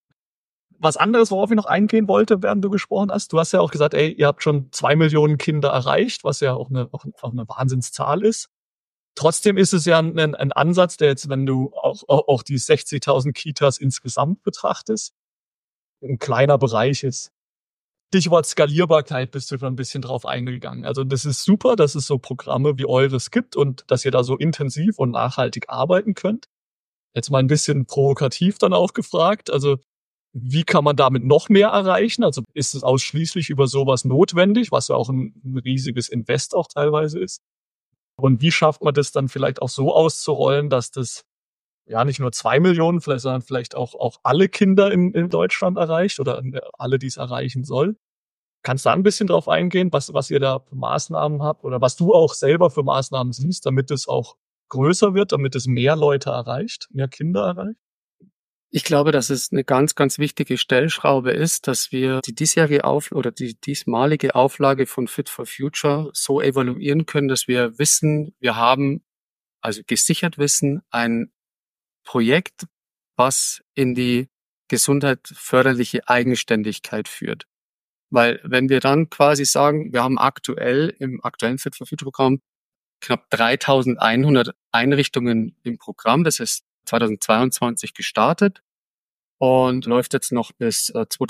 Was anderes, worauf ich noch eingehen wollte, während du gesprochen hast, du hast ja auch gesagt, ey, ihr habt schon 2 Millionen Kinder erreicht, was ja auch eine Wahnsinnszahl ist. Trotzdem ist es ja ein Ansatz, der jetzt, wenn du auch die 60.000 Kitas insgesamt betrachtest, ein kleiner Bereich ist. Stichwort Skalierbarkeit bist du schon ein bisschen drauf eingegangen. Also, das ist super, dass es so Programme wie eures gibt und dass ihr da so intensiv und nachhaltig arbeiten könnt. Jetzt mal ein bisschen provokativ dann auch gefragt, also, wie kann man damit noch mehr erreichen? Also, ist es ausschließlich über so was notwendig, was ja auch 'n riesiges Invest auch teilweise ist? Und wie schafft man das dann vielleicht auch so auszurollen, dass das, ja, nicht nur 2 Millionen, vielleicht, sondern vielleicht auch alle Kinder in Deutschland erreicht oder alle, die es erreichen soll? Kannst du da ein bisschen drauf eingehen, was ihr da für Maßnahmen habt oder was du auch selber für Maßnahmen siehst, damit es auch größer wird, damit es mehr Leute erreicht, mehr Kinder erreicht? Ich glaube, dass es eine ganz, ganz wichtige Stellschraube ist, dass wir die diesjährige oder die diesmalige Auflage von Fit for Future so evaluieren können, dass wir wissen, wir haben, also gesichert wissen, ein Projekt, was in die gesundheitsförderliche Eigenständigkeit führt. Weil wenn wir dann quasi sagen, wir haben im aktuellen Fit for Future Programm knapp 3.100 Einrichtungen im Programm, das ist 2022 gestartet und läuft jetzt noch bis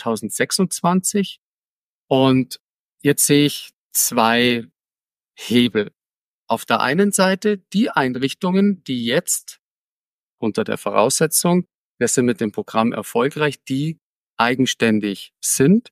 2026. Und jetzt sehe ich zwei Hebel. Auf der einen Seite die Einrichtungen, die jetzt unter der Voraussetzung, wir sind mit dem Programm erfolgreich, die eigenständig sind.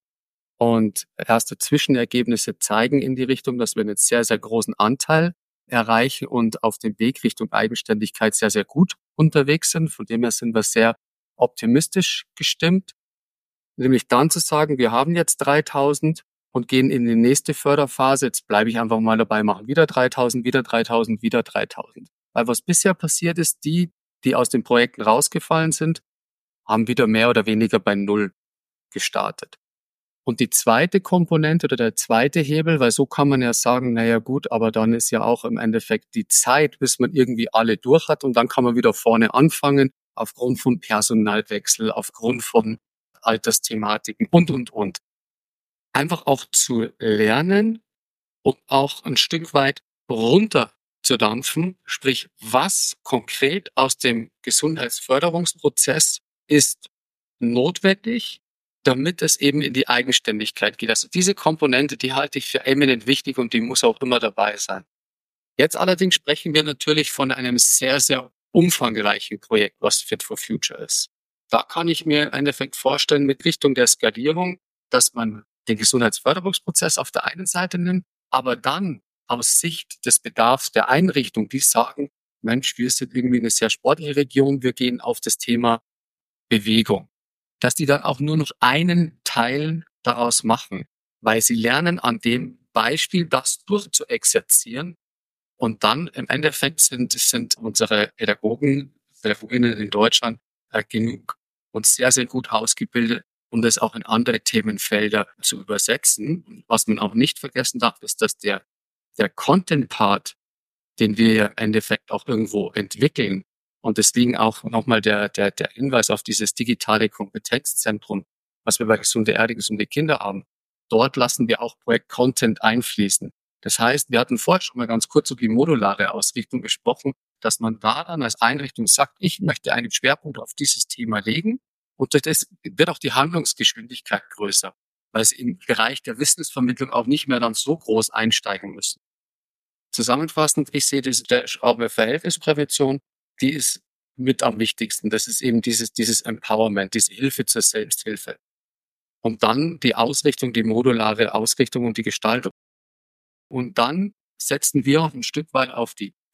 Und erste Zwischenergebnisse zeigen in die Richtung, dass wir einen sehr, sehr großen Anteil erreichen und auf dem Weg Richtung Eigenständigkeit sehr, sehr gut unterwegs sind. Von dem her sind wir sehr optimistisch gestimmt. Nämlich dann zu sagen, wir haben jetzt 3.000 und gehen in die nächste Förderphase. Jetzt bleibe ich einfach mal dabei, machen wieder 3.000, wieder 3.000, wieder 3.000. Weil was bisher passiert ist, die aus den Projekten rausgefallen sind, haben wieder mehr oder weniger bei Null gestartet. Und die zweite Komponente oder der zweite Hebel, weil so kann man ja sagen, naja gut, aber dann ist ja auch im Endeffekt die Zeit, bis man irgendwie alle durch hat und dann kann man wieder vorne anfangen, aufgrund von Personalwechsel, aufgrund von Altersthematiken und. Einfach auch zu lernen und auch ein Stück weit runter zu dampfen, sprich, was konkret aus dem Gesundheitsförderungsprozess ist notwendig, damit es eben in die Eigenständigkeit geht. Also diese Komponente, die halte ich für eminent wichtig und die muss auch immer dabei sein. Jetzt allerdings sprechen wir natürlich von einem sehr, sehr umfangreichen Projekt, was Fit for Future ist. Da kann ich mir im Endeffekt vorstellen, mit Richtung der Skalierung, dass man den Gesundheitsförderungsprozess auf der einen Seite nimmt, aber dann aus Sicht des Bedarfs der Einrichtung, die sagen, Mensch, wir sind irgendwie eine sehr sportliche Region, wir gehen auf das Thema Bewegung, dass die dann auch nur noch einen Teil daraus machen, weil sie lernen an dem Beispiel das durchzuexerzieren und dann im Endeffekt sind unsere Pädagoginnen in Deutschland genug und sehr, sehr gut ausgebildet, um das auch in andere Themenfelder zu übersetzen. Und was man auch nicht vergessen darf, ist, dass der Content-Part, den wir ja im Endeffekt auch irgendwo entwickeln, und deswegen auch nochmal der Hinweis auf dieses digitale Kompetenzzentrum, was wir bei Gesunde Erde, gesunde Kinder haben. Dort lassen wir auch Projekt-Content einfließen. Das heißt, wir hatten vorher schon mal ganz kurz über die modulare Ausrichtung gesprochen, dass man da dann als Einrichtung sagt, ich möchte einen Schwerpunkt auf dieses Thema legen. Und durch das wird auch die Handlungsgeschwindigkeit größer, weil sie im Bereich der Wissensvermittlung auch nicht mehr dann so groß einsteigen müssen. Zusammenfassend, ich sehe diese Schraube Verhältnisprävention, die ist mit am wichtigsten. Das ist eben dieses Empowerment, diese Hilfe zur Selbsthilfe. Und dann die Ausrichtung, die modulare Ausrichtung und die Gestaltung. Und dann setzen wir auch ein Stück weit auf die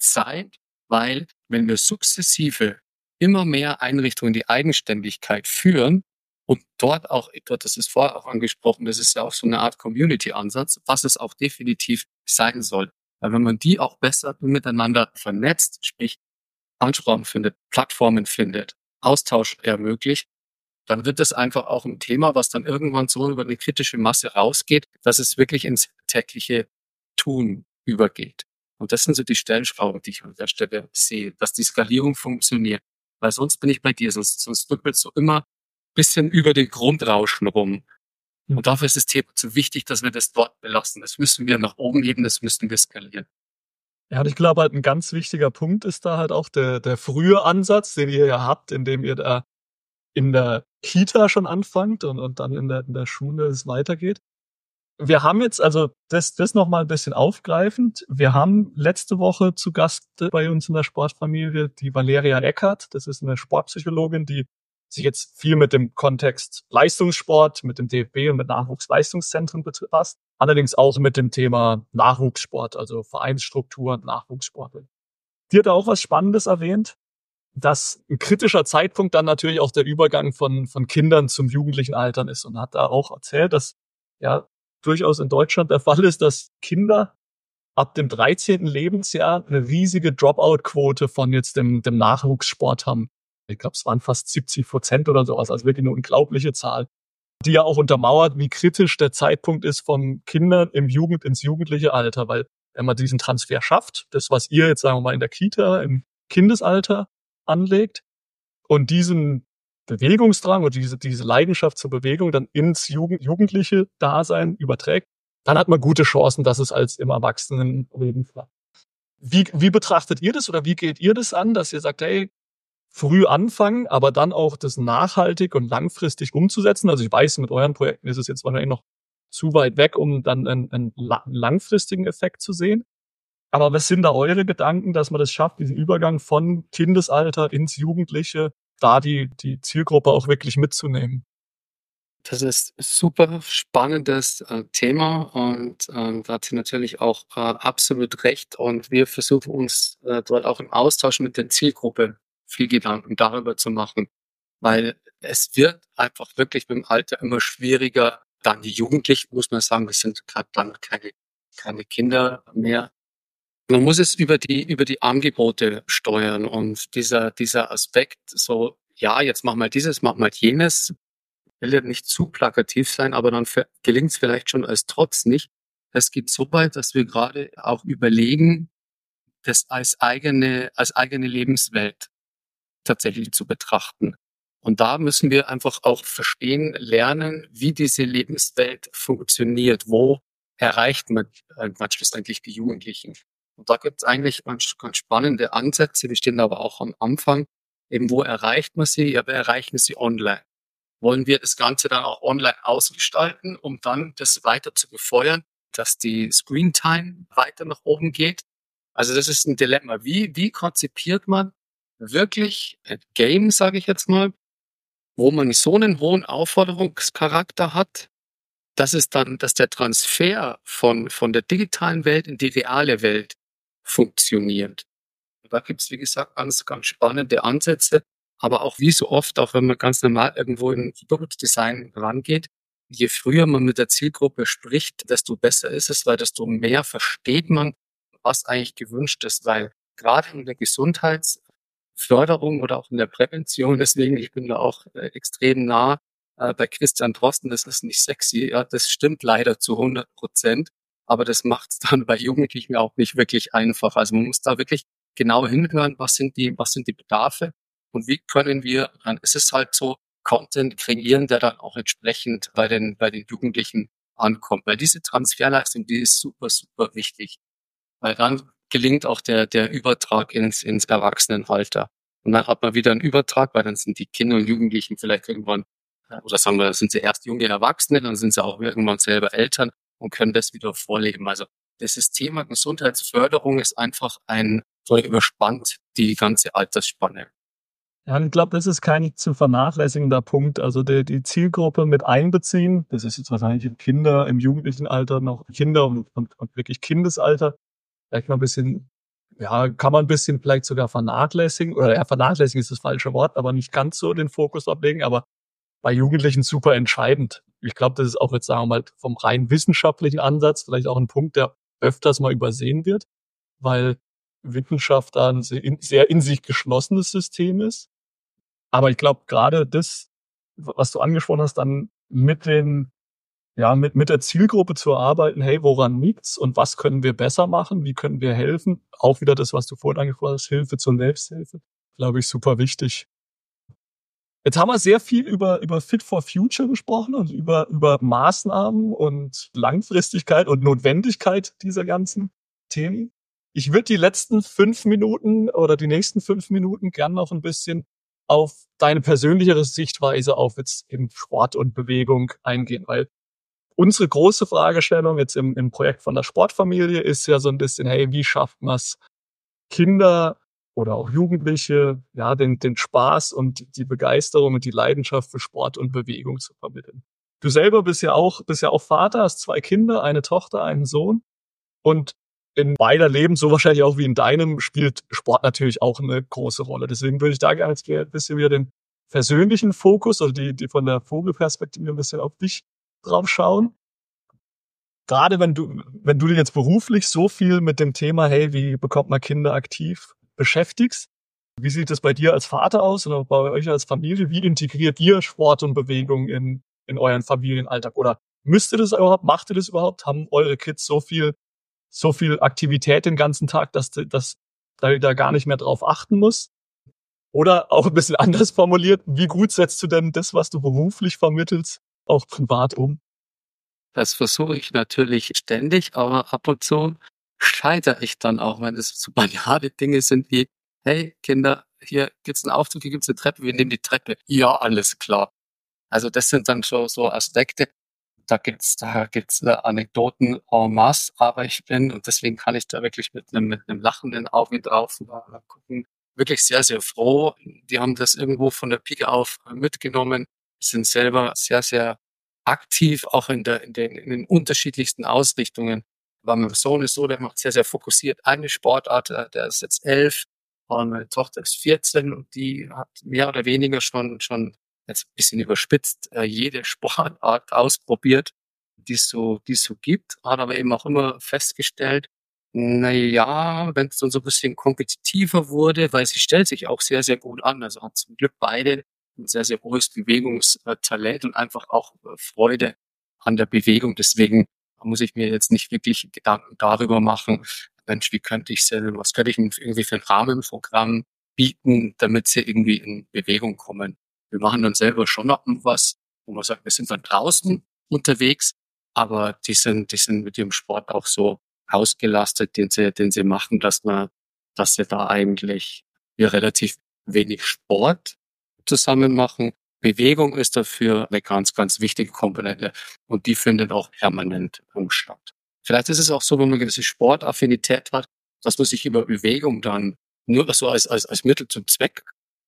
Zeit, weil wenn wir sukzessive immer mehr Einrichtungen in die Eigenständigkeit führen und dort auch, das ist vorher auch angesprochen, das ist ja auch so eine Art Community-Ansatz, was es auch definitiv sein soll. Weil wenn man die auch besser miteinander vernetzt, sprich Ansprachen findet, Plattformen findet, Austausch ermöglicht, dann wird es einfach auch ein Thema, was dann irgendwann so über eine kritische Masse rausgeht, dass es wirklich ins tägliche Tun übergeht. Und das sind so die Stellschrauben, die ich an der Stelle sehe, dass die Skalierung funktioniert. Weil sonst bin ich bei dir, sonst düppelt so immer ein bisschen über den Grundrauschen rum. Und dafür ist das Thema zu wichtig, dass wir das dort belassen. Das müssen wir nach oben heben, das müssen wir skalieren. Ja, und ich glaube halt, ein ganz wichtiger Punkt ist da halt auch der frühe Ansatz, den ihr ja habt, indem ihr da in der Kita schon anfangt und dann in der Schule es weitergeht. Wir haben jetzt, also das noch mal ein bisschen aufgreifend. Wir haben letzte Woche zu Gast bei uns in der Sportfamilie die Valeria Eckert. Das ist eine Sportpsychologin, die sich jetzt viel mit dem Kontext Leistungssport, mit dem DFB und mit Nachwuchsleistungszentren befasst. Allerdings auch mit dem Thema Nachwuchssport, also Vereinsstruktur und Nachwuchssport. Die hat auch was Spannendes erwähnt, dass ein kritischer Zeitpunkt dann natürlich auch der Übergang von Kindern zum jugendlichen Altern ist, und hat da auch erzählt, dass ja durchaus in Deutschland der Fall ist, dass Kinder ab dem 13. Lebensjahr eine riesige Dropout-Quote von jetzt dem Nachwuchssport haben. Ich glaube, es waren fast 70% oder sowas, also wirklich eine unglaubliche Zahl, die ja auch untermauert, wie kritisch der Zeitpunkt ist von Kindern ins jugendliche Alter, weil wenn man diesen Transfer schafft, das, was ihr jetzt, sagen wir mal, in der Kita, im Kindesalter anlegt und diesen Bewegungsdrang oder diese Leidenschaft zur Bewegung dann ins jugendliche Dasein überträgt, dann hat man gute Chancen, dass es als im Erwachsenenleben klappt. Wie betrachtet ihr das oder wie geht ihr das an, dass ihr sagt, hey, früh anfangen, aber dann auch das nachhaltig und langfristig umzusetzen? Also ich weiß, mit euren Projekten ist es jetzt wahrscheinlich noch zu weit weg, um dann einen langfristigen Effekt zu sehen. Aber was sind da eure Gedanken, dass man das schafft, diesen Übergang von Kindesalter ins Jugendliche, da die Zielgruppe auch wirklich mitzunehmen? Das ist super spannendes Thema und da hat sie natürlich auch absolut recht. Und wir versuchen uns dort auch im Austausch mit der Zielgruppe viel Gedanken darüber zu machen, weil es wird einfach wirklich mit dem Alter immer schwieriger. Dann die Jugendlichen, muss man sagen, wir sind gerade dann keine Kinder mehr. Man muss es über die Angebote steuern, und dieser Aspekt so, ja, jetzt mach mal dieses, mach mal jenes, will ja nicht zu plakativ sein, aber dann gelingt es vielleicht schon als Trotz nicht. Es geht so weit, dass wir gerade auch überlegen, das als eigene Lebenswelt tatsächlich zu betrachten. Und da müssen wir einfach auch verstehen, lernen, wie diese Lebenswelt funktioniert. Wo erreicht man schlussendlich die Jugendlichen? Und da gibt es eigentlich ganz spannende Ansätze, die stehen aber auch am Anfang. Eben, wo erreicht man sie? Ja, wir erreichen sie online. Wollen wir das Ganze dann auch online ausgestalten, um dann das weiter zu befeuern, dass die Screentime weiter nach oben geht? Also das ist ein Dilemma. Wie konzipiert man wirklich ein Game, sage ich jetzt mal, wo man so einen hohen Aufforderungscharakter hat, dass der Transfer von der digitalen Welt in die reale Welt funktioniert. Da gibt es, wie gesagt, ganz spannende Ansätze, aber auch wie so oft, auch wenn man ganz normal irgendwo in Produktdesign rangeht, je früher man mit der Zielgruppe spricht, desto besser ist es, weil desto mehr versteht man, was eigentlich gewünscht ist, weil gerade in der Gesundheitsförderung oder auch in der Prävention, deswegen, ich bin da auch extrem nah bei Christian Drosten, das ist nicht sexy, ja, das stimmt leider zu 100%, aber das macht es dann bei Jugendlichen auch nicht wirklich einfach. Also man muss da wirklich genau hinhören, was sind die Bedarfe und wie können wir, es ist halt so, Content kreieren, der dann auch entsprechend bei den Jugendlichen ankommt. Weil diese Transferleistung, die ist super, super wichtig. Weil dann gelingt auch der Übertrag ins Erwachsenenalter. Und dann hat man wieder einen Übertrag, weil dann sind die Kinder und Jugendlichen vielleicht irgendwann, oder sagen wir, sind sie erst junge Erwachsene, dann sind sie auch irgendwann selber Eltern und können das wieder vorleben. Also dieses Thema Gesundheitsförderung ist einfach überspannt die ganze Altersspanne. Ja, ich glaube, das ist kein zu vernachlässigender Punkt. Also die Zielgruppe mit einbeziehen, das ist jetzt wahrscheinlich Kinder im jugendlichen Alter, noch Kinder und wirklich Kindesalter, vielleicht mal ein bisschen ja, kann man ein bisschen vielleicht sogar vernachlässigen, oder ja, vernachlässigen ist das falsche Wort, aber nicht ganz so den Fokus ablegen, aber bei Jugendlichen super entscheidend. Ich glaube, das ist auch jetzt, sagen wir mal, vom rein wissenschaftlichen Ansatz vielleicht auch ein Punkt, der öfters mal übersehen wird, weil Wissenschaft da ein sehr in sich geschlossenes System ist. Aber ich glaube, gerade das, was du angesprochen hast, dann mit der Zielgruppe zu arbeiten, hey, woran liegt's und was können wir besser machen? Wie können wir helfen? Auch wieder das, was du vorhin angesprochen hast, Hilfe zur Selbsthilfe, glaube ich, super wichtig. Jetzt haben wir sehr viel über Fit for Future gesprochen und über Maßnahmen und Langfristigkeit und Notwendigkeit dieser ganzen Themen. Ich würde die letzten 5 Minuten oder die nächsten 5 Minuten gern noch ein bisschen auf deine persönlichere Sichtweise auf jetzt eben Sport und Bewegung eingehen, weil unsere große Fragestellung jetzt im Projekt von der Sportfamilie ist ja so ein bisschen, hey, wie schafft man es, Kinder oder auch Jugendliche, ja, den Spaß und die Begeisterung und die Leidenschaft für Sport und Bewegung zu vermitteln. Du selber bist ja auch Vater, hast 2 Kinder, eine Tochter, einen Sohn. Und in beider Leben, so wahrscheinlich auch wie in deinem, spielt Sport natürlich auch eine große Rolle. Deswegen würde ich da gerne ein bisschen wieder den persönlichen Fokus, also die von der Vogelperspektive ein bisschen auf dich drauf schauen. Gerade wenn du dich jetzt beruflich so viel mit dem Thema, hey, wie bekommt man Kinder aktiv, beschäftigst, wie sieht es bei dir als Vater aus oder bei euch als Familie? Wie integriert ihr Sport und Bewegung in euren Familienalltag? Oder müsst ihr das überhaupt? Macht ihr das überhaupt? Haben eure Kids so viel Aktivität den ganzen Tag, dass da gar nicht mehr drauf achten muss? Oder auch ein bisschen anders formuliert, wie gut setzt du denn das, was du beruflich vermittelst, auch privat um? Das versuche ich natürlich ständig, aber ab und zu scheitere ich dann auch, wenn es so banale Dinge sind wie, hey Kinder, hier gibt's einen Aufzug, hier gibt's eine Treppe, wir nehmen die Treppe. Ja, alles klar. Also das sind dann schon so Aspekte, da gibt's Anekdoten en masse, aber und deswegen kann ich da wirklich mit einem lachenden Auge drauf gucken. Wirklich sehr, sehr froh. Die haben das irgendwo von der Pike auf mitgenommen, sind selber sehr, sehr aktiv, auch in den unterschiedlichsten Ausrichtungen. Aber mein Sohn ist so, der macht sehr, sehr fokussiert eine Sportart, der ist jetzt 11 und meine Tochter ist 14 und die hat mehr oder weniger schon jetzt ein bisschen überspitzt, jede Sportart ausprobiert, die es so gibt, hat aber eben auch immer festgestellt, na ja, wenn es dann so ein bisschen kompetitiver wurde, weil sie stellt sich auch sehr, sehr gut an, also hat zum Glück beide ein sehr, sehr hohes Bewegungstalent und einfach auch Freude an der Bewegung. Deswegen muss ich mir jetzt nicht wirklich Gedanken darüber machen, Mensch, was könnte ich denn irgendwie für ein Rahmenprogramm bieten, damit sie irgendwie in Bewegung kommen. Wir machen dann selber schon noch was, wo man sagt, wir sind dann draußen unterwegs, aber die sind mit ihrem Sport auch so ausgelastet, den sie machen, dass sie da eigentlich wir relativ wenig Sport zusammen machen. Bewegung ist dafür eine ganz, ganz wichtige Komponente und die findet auch permanent statt. Vielleicht ist es auch so, wenn man eine gewisse Sportaffinität hat, dass man sich über Bewegung dann nur so als Mittel zum Zweck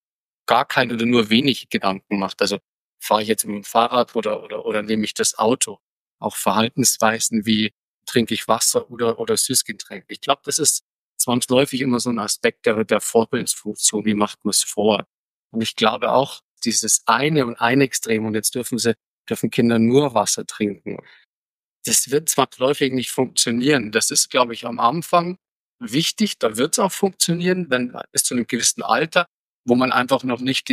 gar keine oder nur wenig Gedanken macht. Also fahre ich jetzt mit dem Fahrrad oder nehme ich das Auto? Auch Verhaltensweisen wie trinke ich Wasser oder Süßgetränk. Ich glaube, das ist zwangsläufig immer so ein Aspekt der Vorbildsfunktion. Wie macht man es vor? Und ich glaube auch, dieses eine und ein Extrem und jetzt dürfen Kinder nur Wasser trinken. Das wird zwangsläufig nicht funktionieren. Das ist, glaube ich, am Anfang wichtig. Da wird es auch funktionieren, wenn es zu einem gewissen Alter, wo man einfach noch nicht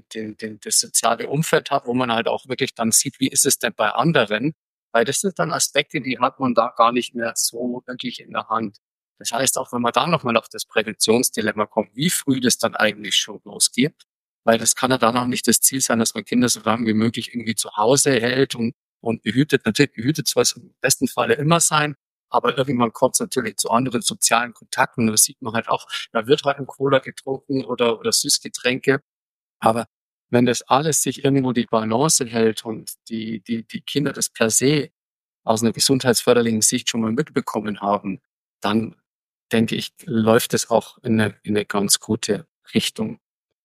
das soziale Umfeld hat, wo man halt auch wirklich dann sieht, wie ist es denn bei anderen? Weil das sind dann Aspekte, die hat man da gar nicht mehr so wirklich in der Hand. Das heißt, auch wenn man da nochmal auf das Präventionsdilemma kommt, wie früh das dann eigentlich schon losgeht, weil das kann ja dann auch nicht das Ziel sein, dass man Kinder so lange wie möglich irgendwie zu Hause hält und behütet. Natürlich behütet soll es im besten Falle immer sein, aber irgendwann kommt es natürlich zu anderen sozialen Kontakten. Das sieht man halt auch, da wird halt ein Cola getrunken oder Süßgetränke. Aber wenn das alles sich irgendwo die Balance hält und die Kinder das per se aus einer gesundheitsförderlichen Sicht schon mal mitbekommen haben, dann denke ich, läuft es auch in eine ganz gute Richtung.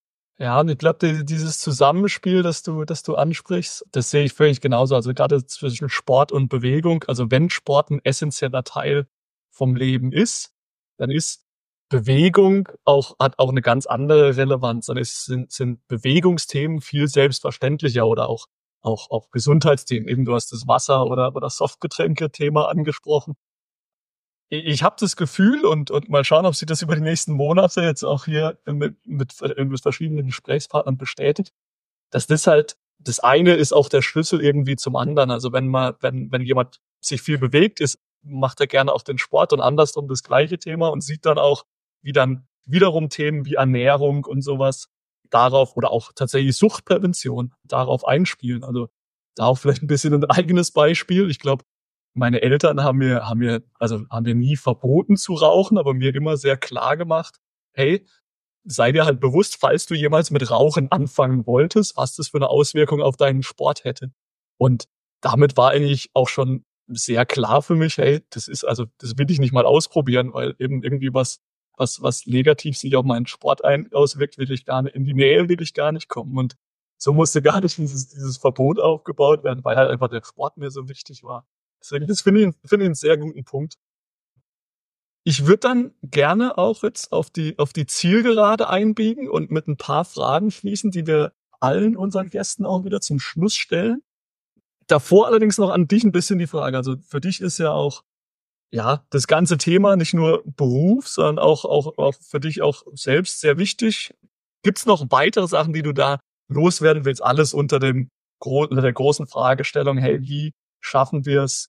Ja, und ich glaube, dieses Zusammenspiel, das du ansprichst, das sehe ich völlig genauso. Also gerade zwischen Sport und Bewegung, also wenn Sport ein essentieller Teil vom Leben ist, dann ist Bewegung hat auch eine ganz andere Relevanz. Dann sind Bewegungsthemen viel selbstverständlicher oder auch Gesundheitsthemen. Eben du hast das Wasser oder Softgetränke-Thema angesprochen. Ich habe das Gefühl und mal schauen, ob sich das über die nächsten Monate jetzt auch hier mit verschiedenen Gesprächspartnern bestätigt, dass das eine ist auch der Schlüssel irgendwie zum anderen. Also wenn jemand sich viel bewegt, macht er gerne auch den Sport und andersrum das gleiche Thema und sieht dann auch, wie dann wiederum Themen wie Ernährung und sowas darauf oder auch tatsächlich Suchtprävention darauf einspielen. Also da auch vielleicht ein bisschen ein eigenes Beispiel. Ich glaube, meine Eltern haben mir nie verboten zu rauchen, aber mir immer sehr klar gemacht, hey, sei dir halt bewusst, falls du jemals mit Rauchen anfangen wolltest, was das für eine Auswirkung auf deinen Sport hätte. Und damit war eigentlich auch schon sehr klar für mich, hey, das will ich nicht mal ausprobieren, weil eben irgendwie was negativ sich auf meinen Sport auswirkt, in die Nähe will ich gar nicht kommen. Und so musste gar nicht dieses Verbot aufgebaut werden, weil halt einfach der Sport mir so wichtig war. Deswegen, das finde ich einen sehr guten Punkt. Ich würde dann gerne auch jetzt auf die Zielgerade einbiegen und mit ein paar Fragen schließen, die wir allen unseren Gästen auch wieder zum Schluss stellen. Davor allerdings noch an dich ein bisschen die Frage. Also für dich ist ja auch, ja, das ganze Thema nicht nur Beruf, sondern auch für dich auch selbst sehr wichtig. Gibt's noch weitere Sachen, die du da loswerden willst? Alles unter der großen Fragestellung, hey, wie schaffen wir es,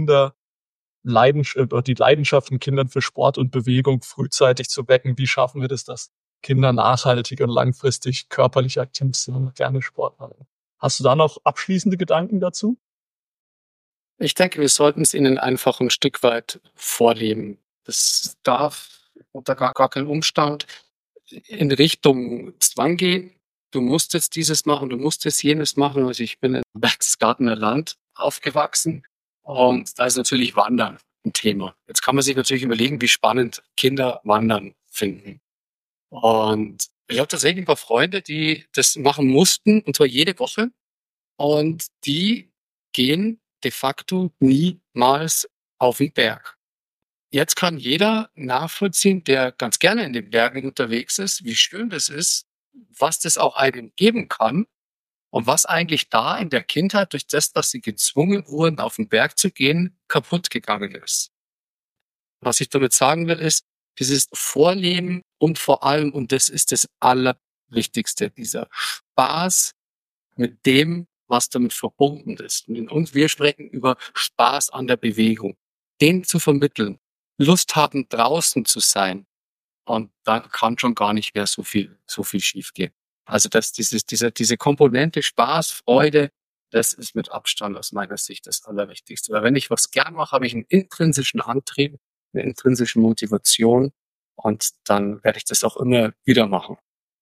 die Leidenschaft in Kindern für Sport und Bewegung frühzeitig zu wecken? Wie schaffen wir das, dass Kinder nachhaltig und langfristig körperlich aktiv sind und gerne Sport machen? Hast du da noch abschließende Gedanken dazu? Ich denke, wir sollten es ihnen einfach ein Stück weit vorleben. Das darf unter gar keinen Umstand in Richtung Zwang gehen. Du musst jetzt dieses machen, du musst jetzt jenes machen. Also ich bin im Berchtesgadener Land aufgewachsen und da ist natürlich Wandern ein Thema. Jetzt kann man sich natürlich überlegen, wie spannend Kinder Wandern finden. Und ich habe tatsächlich ein paar Freunde, die das machen mussten, und zwar jede Woche. Und die gehen de facto niemals auf den Berg. Jetzt kann jeder nachvollziehen, der ganz gerne in den Bergen unterwegs ist, wie schön das ist, was das auch einem geben kann und was eigentlich da in der Kindheit durch das, dass sie gezwungen wurden, auf den Berg zu gehen, kaputt gegangen ist. Was ich damit sagen will, ist, dieses Vorleben und vor allem, und das ist das Allerwichtigste, dieser Spaß mit dem, was damit verbunden ist. Und wir sprechen über Spaß an der Bewegung. Den zu vermitteln, Lust haben, draußen zu sein. Und dann kann schon gar nicht mehr so viel schiefgehen. Also diese Komponente Spaß, Freude, das ist mit Abstand aus meiner Sicht das Allerwichtigste. Weil wenn ich was gern mache, habe ich einen intrinsischen Antrieb, eine intrinsische Motivation und dann werde ich das auch immer wieder machen.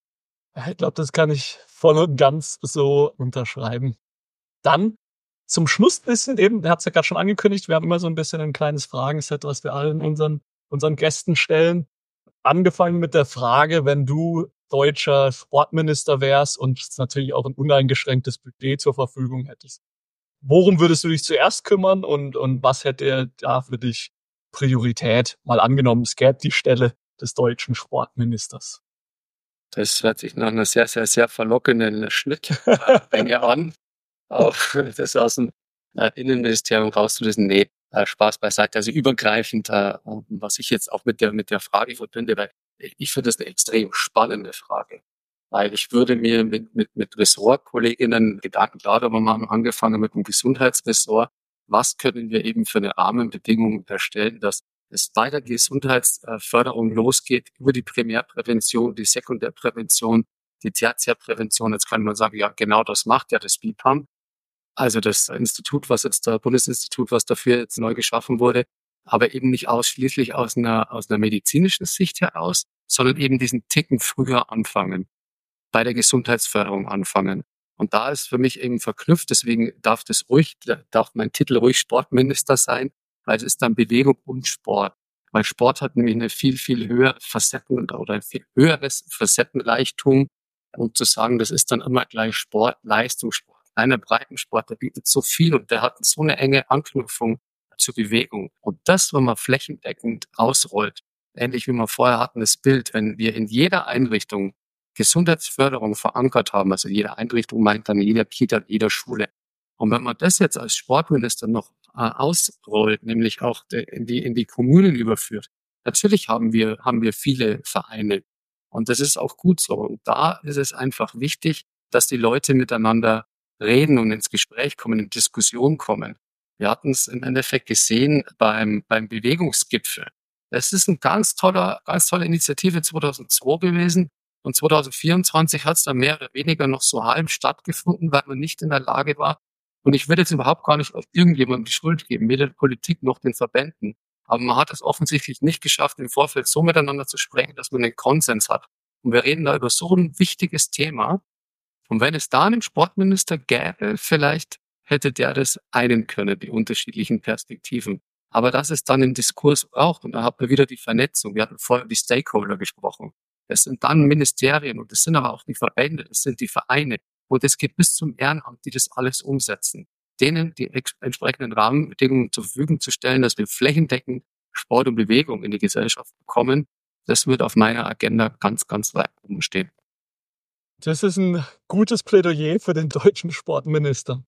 Ich glaube, das kann ich voll und ganz so unterschreiben. Dann zum Schluss bisschen eben, der hat es ja gerade schon angekündigt, wir haben immer so ein bisschen ein kleines Fragenset, was wir allen unseren Gästen stellen. Angefangen mit der Frage, wenn du deutscher Sportminister wärst und natürlich auch ein uneingeschränktes Budget zur Verfügung hättest. Worum würdest du dich zuerst kümmern und was hätte da für dich Priorität? Mal angenommen, es gäbe die Stelle des deutschen Sportministers. Das hört sich nach einer sehr, sehr, sehr verlockenden Schnittmenge an. Auch das aus dem Innenministerium rauszulösen. Nee, Spaß beiseite. Also übergreifend, was ich jetzt auch mit der Frage verbinde, weil ich finde das eine extrem spannende Frage. Weil ich würde mir mit Ressortkolleginnen Gedanken darüber machen, angefangen mit dem Gesundheitsressort. Was können wir eben für eine Rahmenbedingung erstellen, dass es bei der Gesundheitsförderung losgeht, über die Primärprävention, die Sekundärprävention, die Tertiärprävention. Jetzt kann man sagen, ja, genau das macht ja das BIPAM. Also das Institut, Bundesinstitut, was dafür jetzt neu geschaffen wurde, aber eben nicht ausschließlich aus einer medizinischen Sicht heraus, sondern eben diesen Ticken früher anfangen, bei der Gesundheitsförderung anfangen. Und da ist für mich eben verknüpft, deswegen darf mein Titel ruhig Sportminister sein, weil es ist dann Bewegung und Sport. Weil Sport hat nämlich eine viel, viel höhere ein viel höheres Facettenreichtum. Und zu sagen, das ist dann immer gleich Sport, Leistungssport, kleiner Breitensport, der bietet so viel und der hat so eine enge Anknüpfung zur Bewegung. Und das, wenn man flächendeckend ausrollt, ähnlich wie wir vorher hatten, das Bild, wenn wir in jeder Einrichtung Gesundheitsförderung verankert haben, also jede Einrichtung meint dann jeder Kita, jeder Schule. Und wenn man das jetzt als Sportminister noch ausrollt, nämlich auch in die Kommunen überführt, natürlich haben wir viele Vereine. Und das ist auch gut so. Und da ist es einfach wichtig, dass die Leute miteinander reden und ins Gespräch kommen, in Diskussion kommen. Wir hatten es im Endeffekt gesehen beim Bewegungsgipfel. Das ist eine ganz tolle Initiative 2002 gewesen. Und 2024 hat es dann mehr oder weniger noch so halb stattgefunden, weil man nicht in der Lage war. Und ich würde jetzt überhaupt gar nicht auf irgendjemandem die Schuld geben, weder der Politik noch den Verbänden. Aber man hat es offensichtlich nicht geschafft, im Vorfeld so miteinander zu sprechen, dass man einen Konsens hat. Und wir reden da über so ein wichtiges Thema. Und wenn es da einen Sportminister gäbe, vielleicht hätte der das einen können, die unterschiedlichen Perspektiven. Aber dass es dann einen Diskurs braucht, und da haben wir wieder die Vernetzung. Wir hatten vorher die Stakeholder gesprochen. Das sind dann Ministerien und das sind aber auch die Verbände, das sind die Vereine. Und es geht bis zum Ehrenamt, die das alles umsetzen. Denen die entsprechenden Rahmenbedingungen zur Verfügung zu stellen, dass wir flächendeckend Sport und Bewegung in die Gesellschaft bekommen, das wird auf meiner Agenda ganz, ganz weit oben stehen. Das ist ein gutes Plädoyer für den deutschen Sportminister.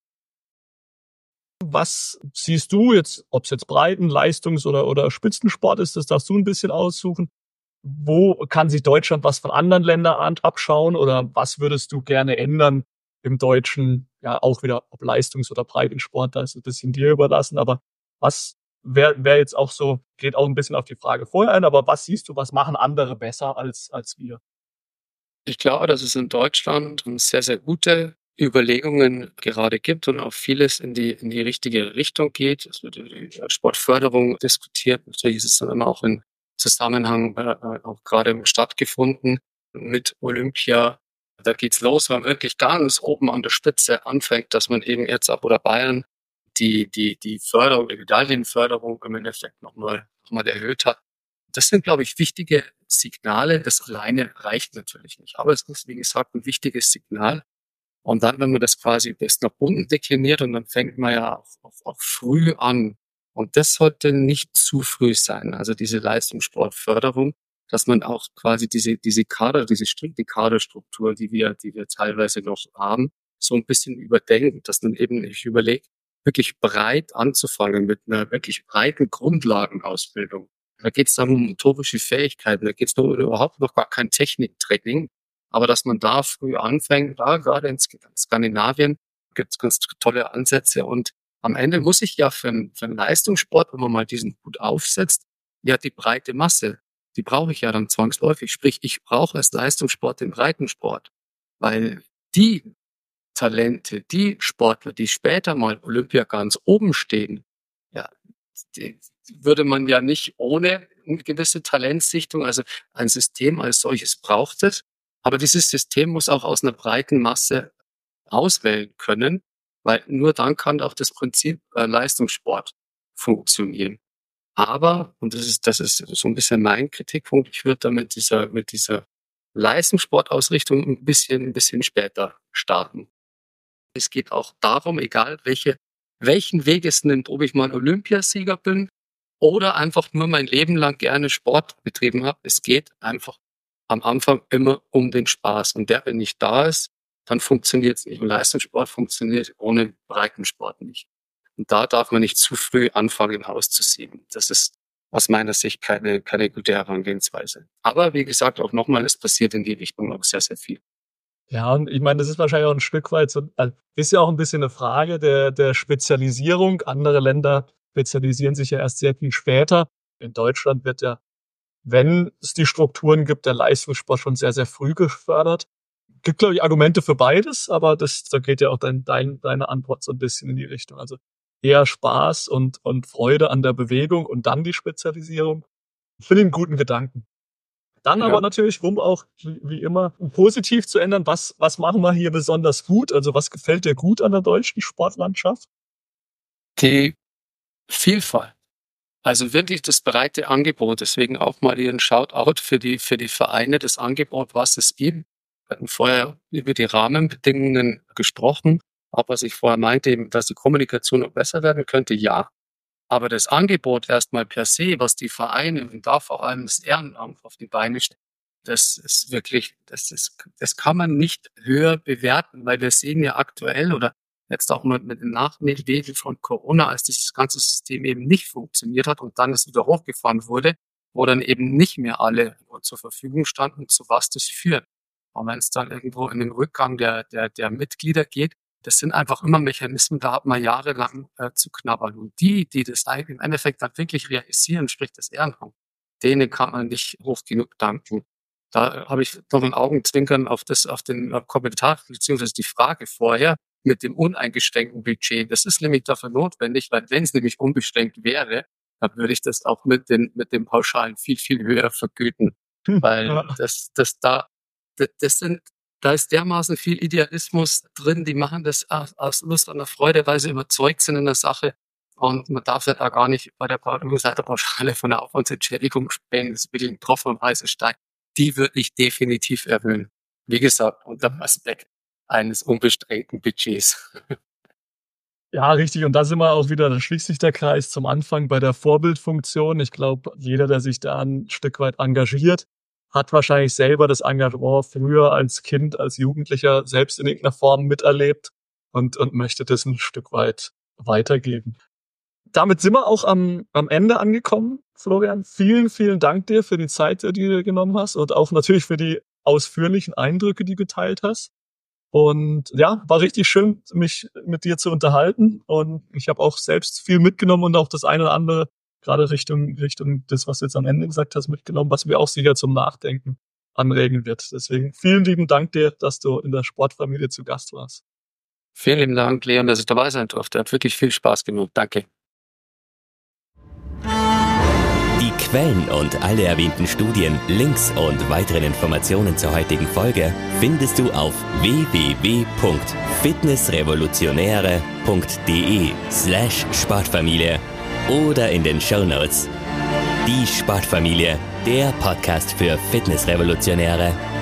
Was siehst du jetzt, ob es jetzt Breiten-, Leistungs- oder Spitzensport ist, das darfst du ein bisschen aussuchen. Wo kann sich Deutschland was von anderen Ländern abschauen oder was würdest du gerne ändern im Deutschen? Ja, auch wieder, ob Leistungs- oder Breitensport, da ist ein bisschen dir überlassen, aber was wäre jetzt auch so, geht auch ein bisschen auf die Frage vorher ein, aber was siehst du, was machen andere besser als wir? Ich glaube, dass es in Deutschland sehr, sehr gute Überlegungen gerade gibt und auch vieles in die richtige Richtung geht. Es wird die Sportförderung diskutiert. Natürlich ist es dann immer auch in Zusammenhang auch gerade stattgefunden mit Olympia. Da geht's los, wenn man wirklich ganz oben an der Spitze anfängt, dass man eben jetzt ab oder Bayern die Förderung, die Medaillenförderung im Endeffekt nochmal erhöht hat. Das sind, glaube ich, wichtige Signale. Das alleine reicht natürlich nicht. Aber es ist, wie gesagt, ein wichtiges Signal. Und dann, wenn man das quasi bis nach unten dekliniert und dann fängt man ja auch früh an. Und das sollte nicht zu früh sein. Also diese Leistungssportförderung, dass man auch quasi diese strikte Kaderstruktur, die wir teilweise noch haben, so ein bisschen überdenkt, dass man eben nicht überlegt, wirklich breit anzufangen mit einer wirklich breiten Grundlagenausbildung. Da geht es dann um motorische Fähigkeiten, da geht es überhaupt noch gar kein Techniktraining. Aber dass man da früh anfängt, da gerade in Skandinavien gibt es ganz tolle Ansätze. Und am Ende muss ich ja für einen Leistungssport, wenn man mal diesen Hut aufsetzt, ja die breite Masse, die brauche ich ja dann zwangsläufig. Sprich, ich brauche als Leistungssport den Breitensport. Weil die Talente, die Sportler, die später mal Olympia ganz oben stehen, ja, die würde man ja nicht ohne eine gewisse Talentsichtung, also ein System als solches braucht es. Aber dieses System muss auch aus einer breiten Masse auswählen können, weil nur dann kann auch das Prinzip Leistungssport funktionieren. Aber, und das ist so ein bisschen mein Kritikpunkt, ich würde da mit dieser Leistungssportausrichtung ein bisschen später starten. Es geht auch darum, egal welchen Weg es nimmt, ob ich mal Olympiasieger bin oder einfach nur mein Leben lang gerne Sport betrieben habe. Es geht einfach am Anfang immer um den Spaß. Und der, wenn nicht da ist, dann funktioniert es nicht. Und Leistungssport funktioniert ohne Breitensport nicht. Und da darf man nicht zu früh anfangen, auszusieben. Das ist aus meiner Sicht keine gute Herangehensweise. Aber wie gesagt, auch nochmal, es passiert in die Richtung auch sehr, sehr viel. Ja, und ich meine, das ist wahrscheinlich auch ein Stück weit so, ist ja auch ein bisschen eine Frage der Spezialisierung. Andere Länder spezialisieren sich ja erst sehr viel später. In Deutschland wird ja, wenn es die Strukturen gibt, der Leistungssport schon sehr, sehr früh gefördert. Gibt, glaube ich, Argumente für beides, aber da geht ja auch deine Antwort so ein bisschen in die Richtung. Also eher Spaß und Freude an der Bewegung und dann die Spezialisierung. Finde ich einen guten Gedanken. Dann aber natürlich, um auch, wie immer, positiv zu ändern, was machen wir hier besonders gut? Also was gefällt dir gut an der deutschen Sportlandschaft? Die Vielfalt. Also wirklich das breite Angebot. Deswegen auch mal hier ein Shoutout für die Vereine, das Angebot, was es gibt. Wir hatten vorher über die Rahmenbedingungen gesprochen. Auch was ich vorher meinte, eben, dass die Kommunikation noch besser werden könnte, ja. Aber das Angebot erstmal per se, was die Vereine und da vor allem das Ehrenamt auf die Beine stellt, das ist wirklich, das kann man nicht höher bewerten, weil wir sehen ja aktuell oder jetzt auch mit den Nachwehen von Corona, als dieses ganze System eben nicht funktioniert hat und dann es wieder hochgefahren wurde, wo dann eben nicht mehr alle zur Verfügung standen, zu was das führt. Und wenn es dann irgendwo in den Rückgang der Mitglieder geht, das sind einfach immer Mechanismen, da hat man jahrelang zu knabbern. Und die das im Endeffekt dann wirklich realisieren, sprich das Ehrenamt, denen kann man nicht hoch genug danken. Da habe ich noch ein Augenzwinkern auf den Kommentar, beziehungsweise die Frage vorher mit dem uneingeschränkten Budget. Das ist nämlich dafür notwendig, weil wenn es nämlich unbeschränkt wäre, dann würde ich das auch mit den Pauschalen viel, viel höher vergüten. Weil da ist dermaßen viel Idealismus drin, die machen das aus Lust an der Freude, weil sie überzeugt sind in der Sache. Und man darf ja da gar nicht bei der Pauschale von der Aufwandsentschädigung sprechen. Das ist wirklich ein Tropfen auf heißen Stein. Die würde ich definitiv erhöhen. Wie gesagt, unter dem Aspekt eines unbeschränkten Budgets. Ja, richtig. Und da sind wir auch wieder, da schließt sich der Kreis zum Anfang bei der Vorbildfunktion. Ich glaube, jeder, der sich da ein Stück weit engagiert, hat wahrscheinlich selber das Engagement früher als Kind, als Jugendlicher selbst in irgendeiner Form miterlebt und möchte das ein Stück weit weitergeben. Damit sind wir auch am Ende angekommen, Florian. Vielen, vielen Dank dir für die Zeit, die du genommen hast und auch natürlich für die ausführlichen Eindrücke, die du geteilt hast. Und ja, war richtig schön, mich mit dir zu unterhalten. Und ich habe auch selbst viel mitgenommen und auch das eine oder andere, gerade Richtung das, was du jetzt am Ende gesagt hast, mitgenommen, was mir auch sicher zum Nachdenken anregen wird. Deswegen vielen lieben Dank dir, dass du in der Sportfamilie zu Gast warst. Vielen lieben Dank, Leon, dass ich dabei sein durfte. Hat wirklich viel Spaß gemacht. Danke. Die Quellen und alle erwähnten Studien, Links und weiteren Informationen zur heutigen Folge findest du auf www.fitnessrevolutionäre.de/Sportfamilie oder in den Shownotes. Die Sportfamilie, der Podcast für Fitnessrevolutionäre.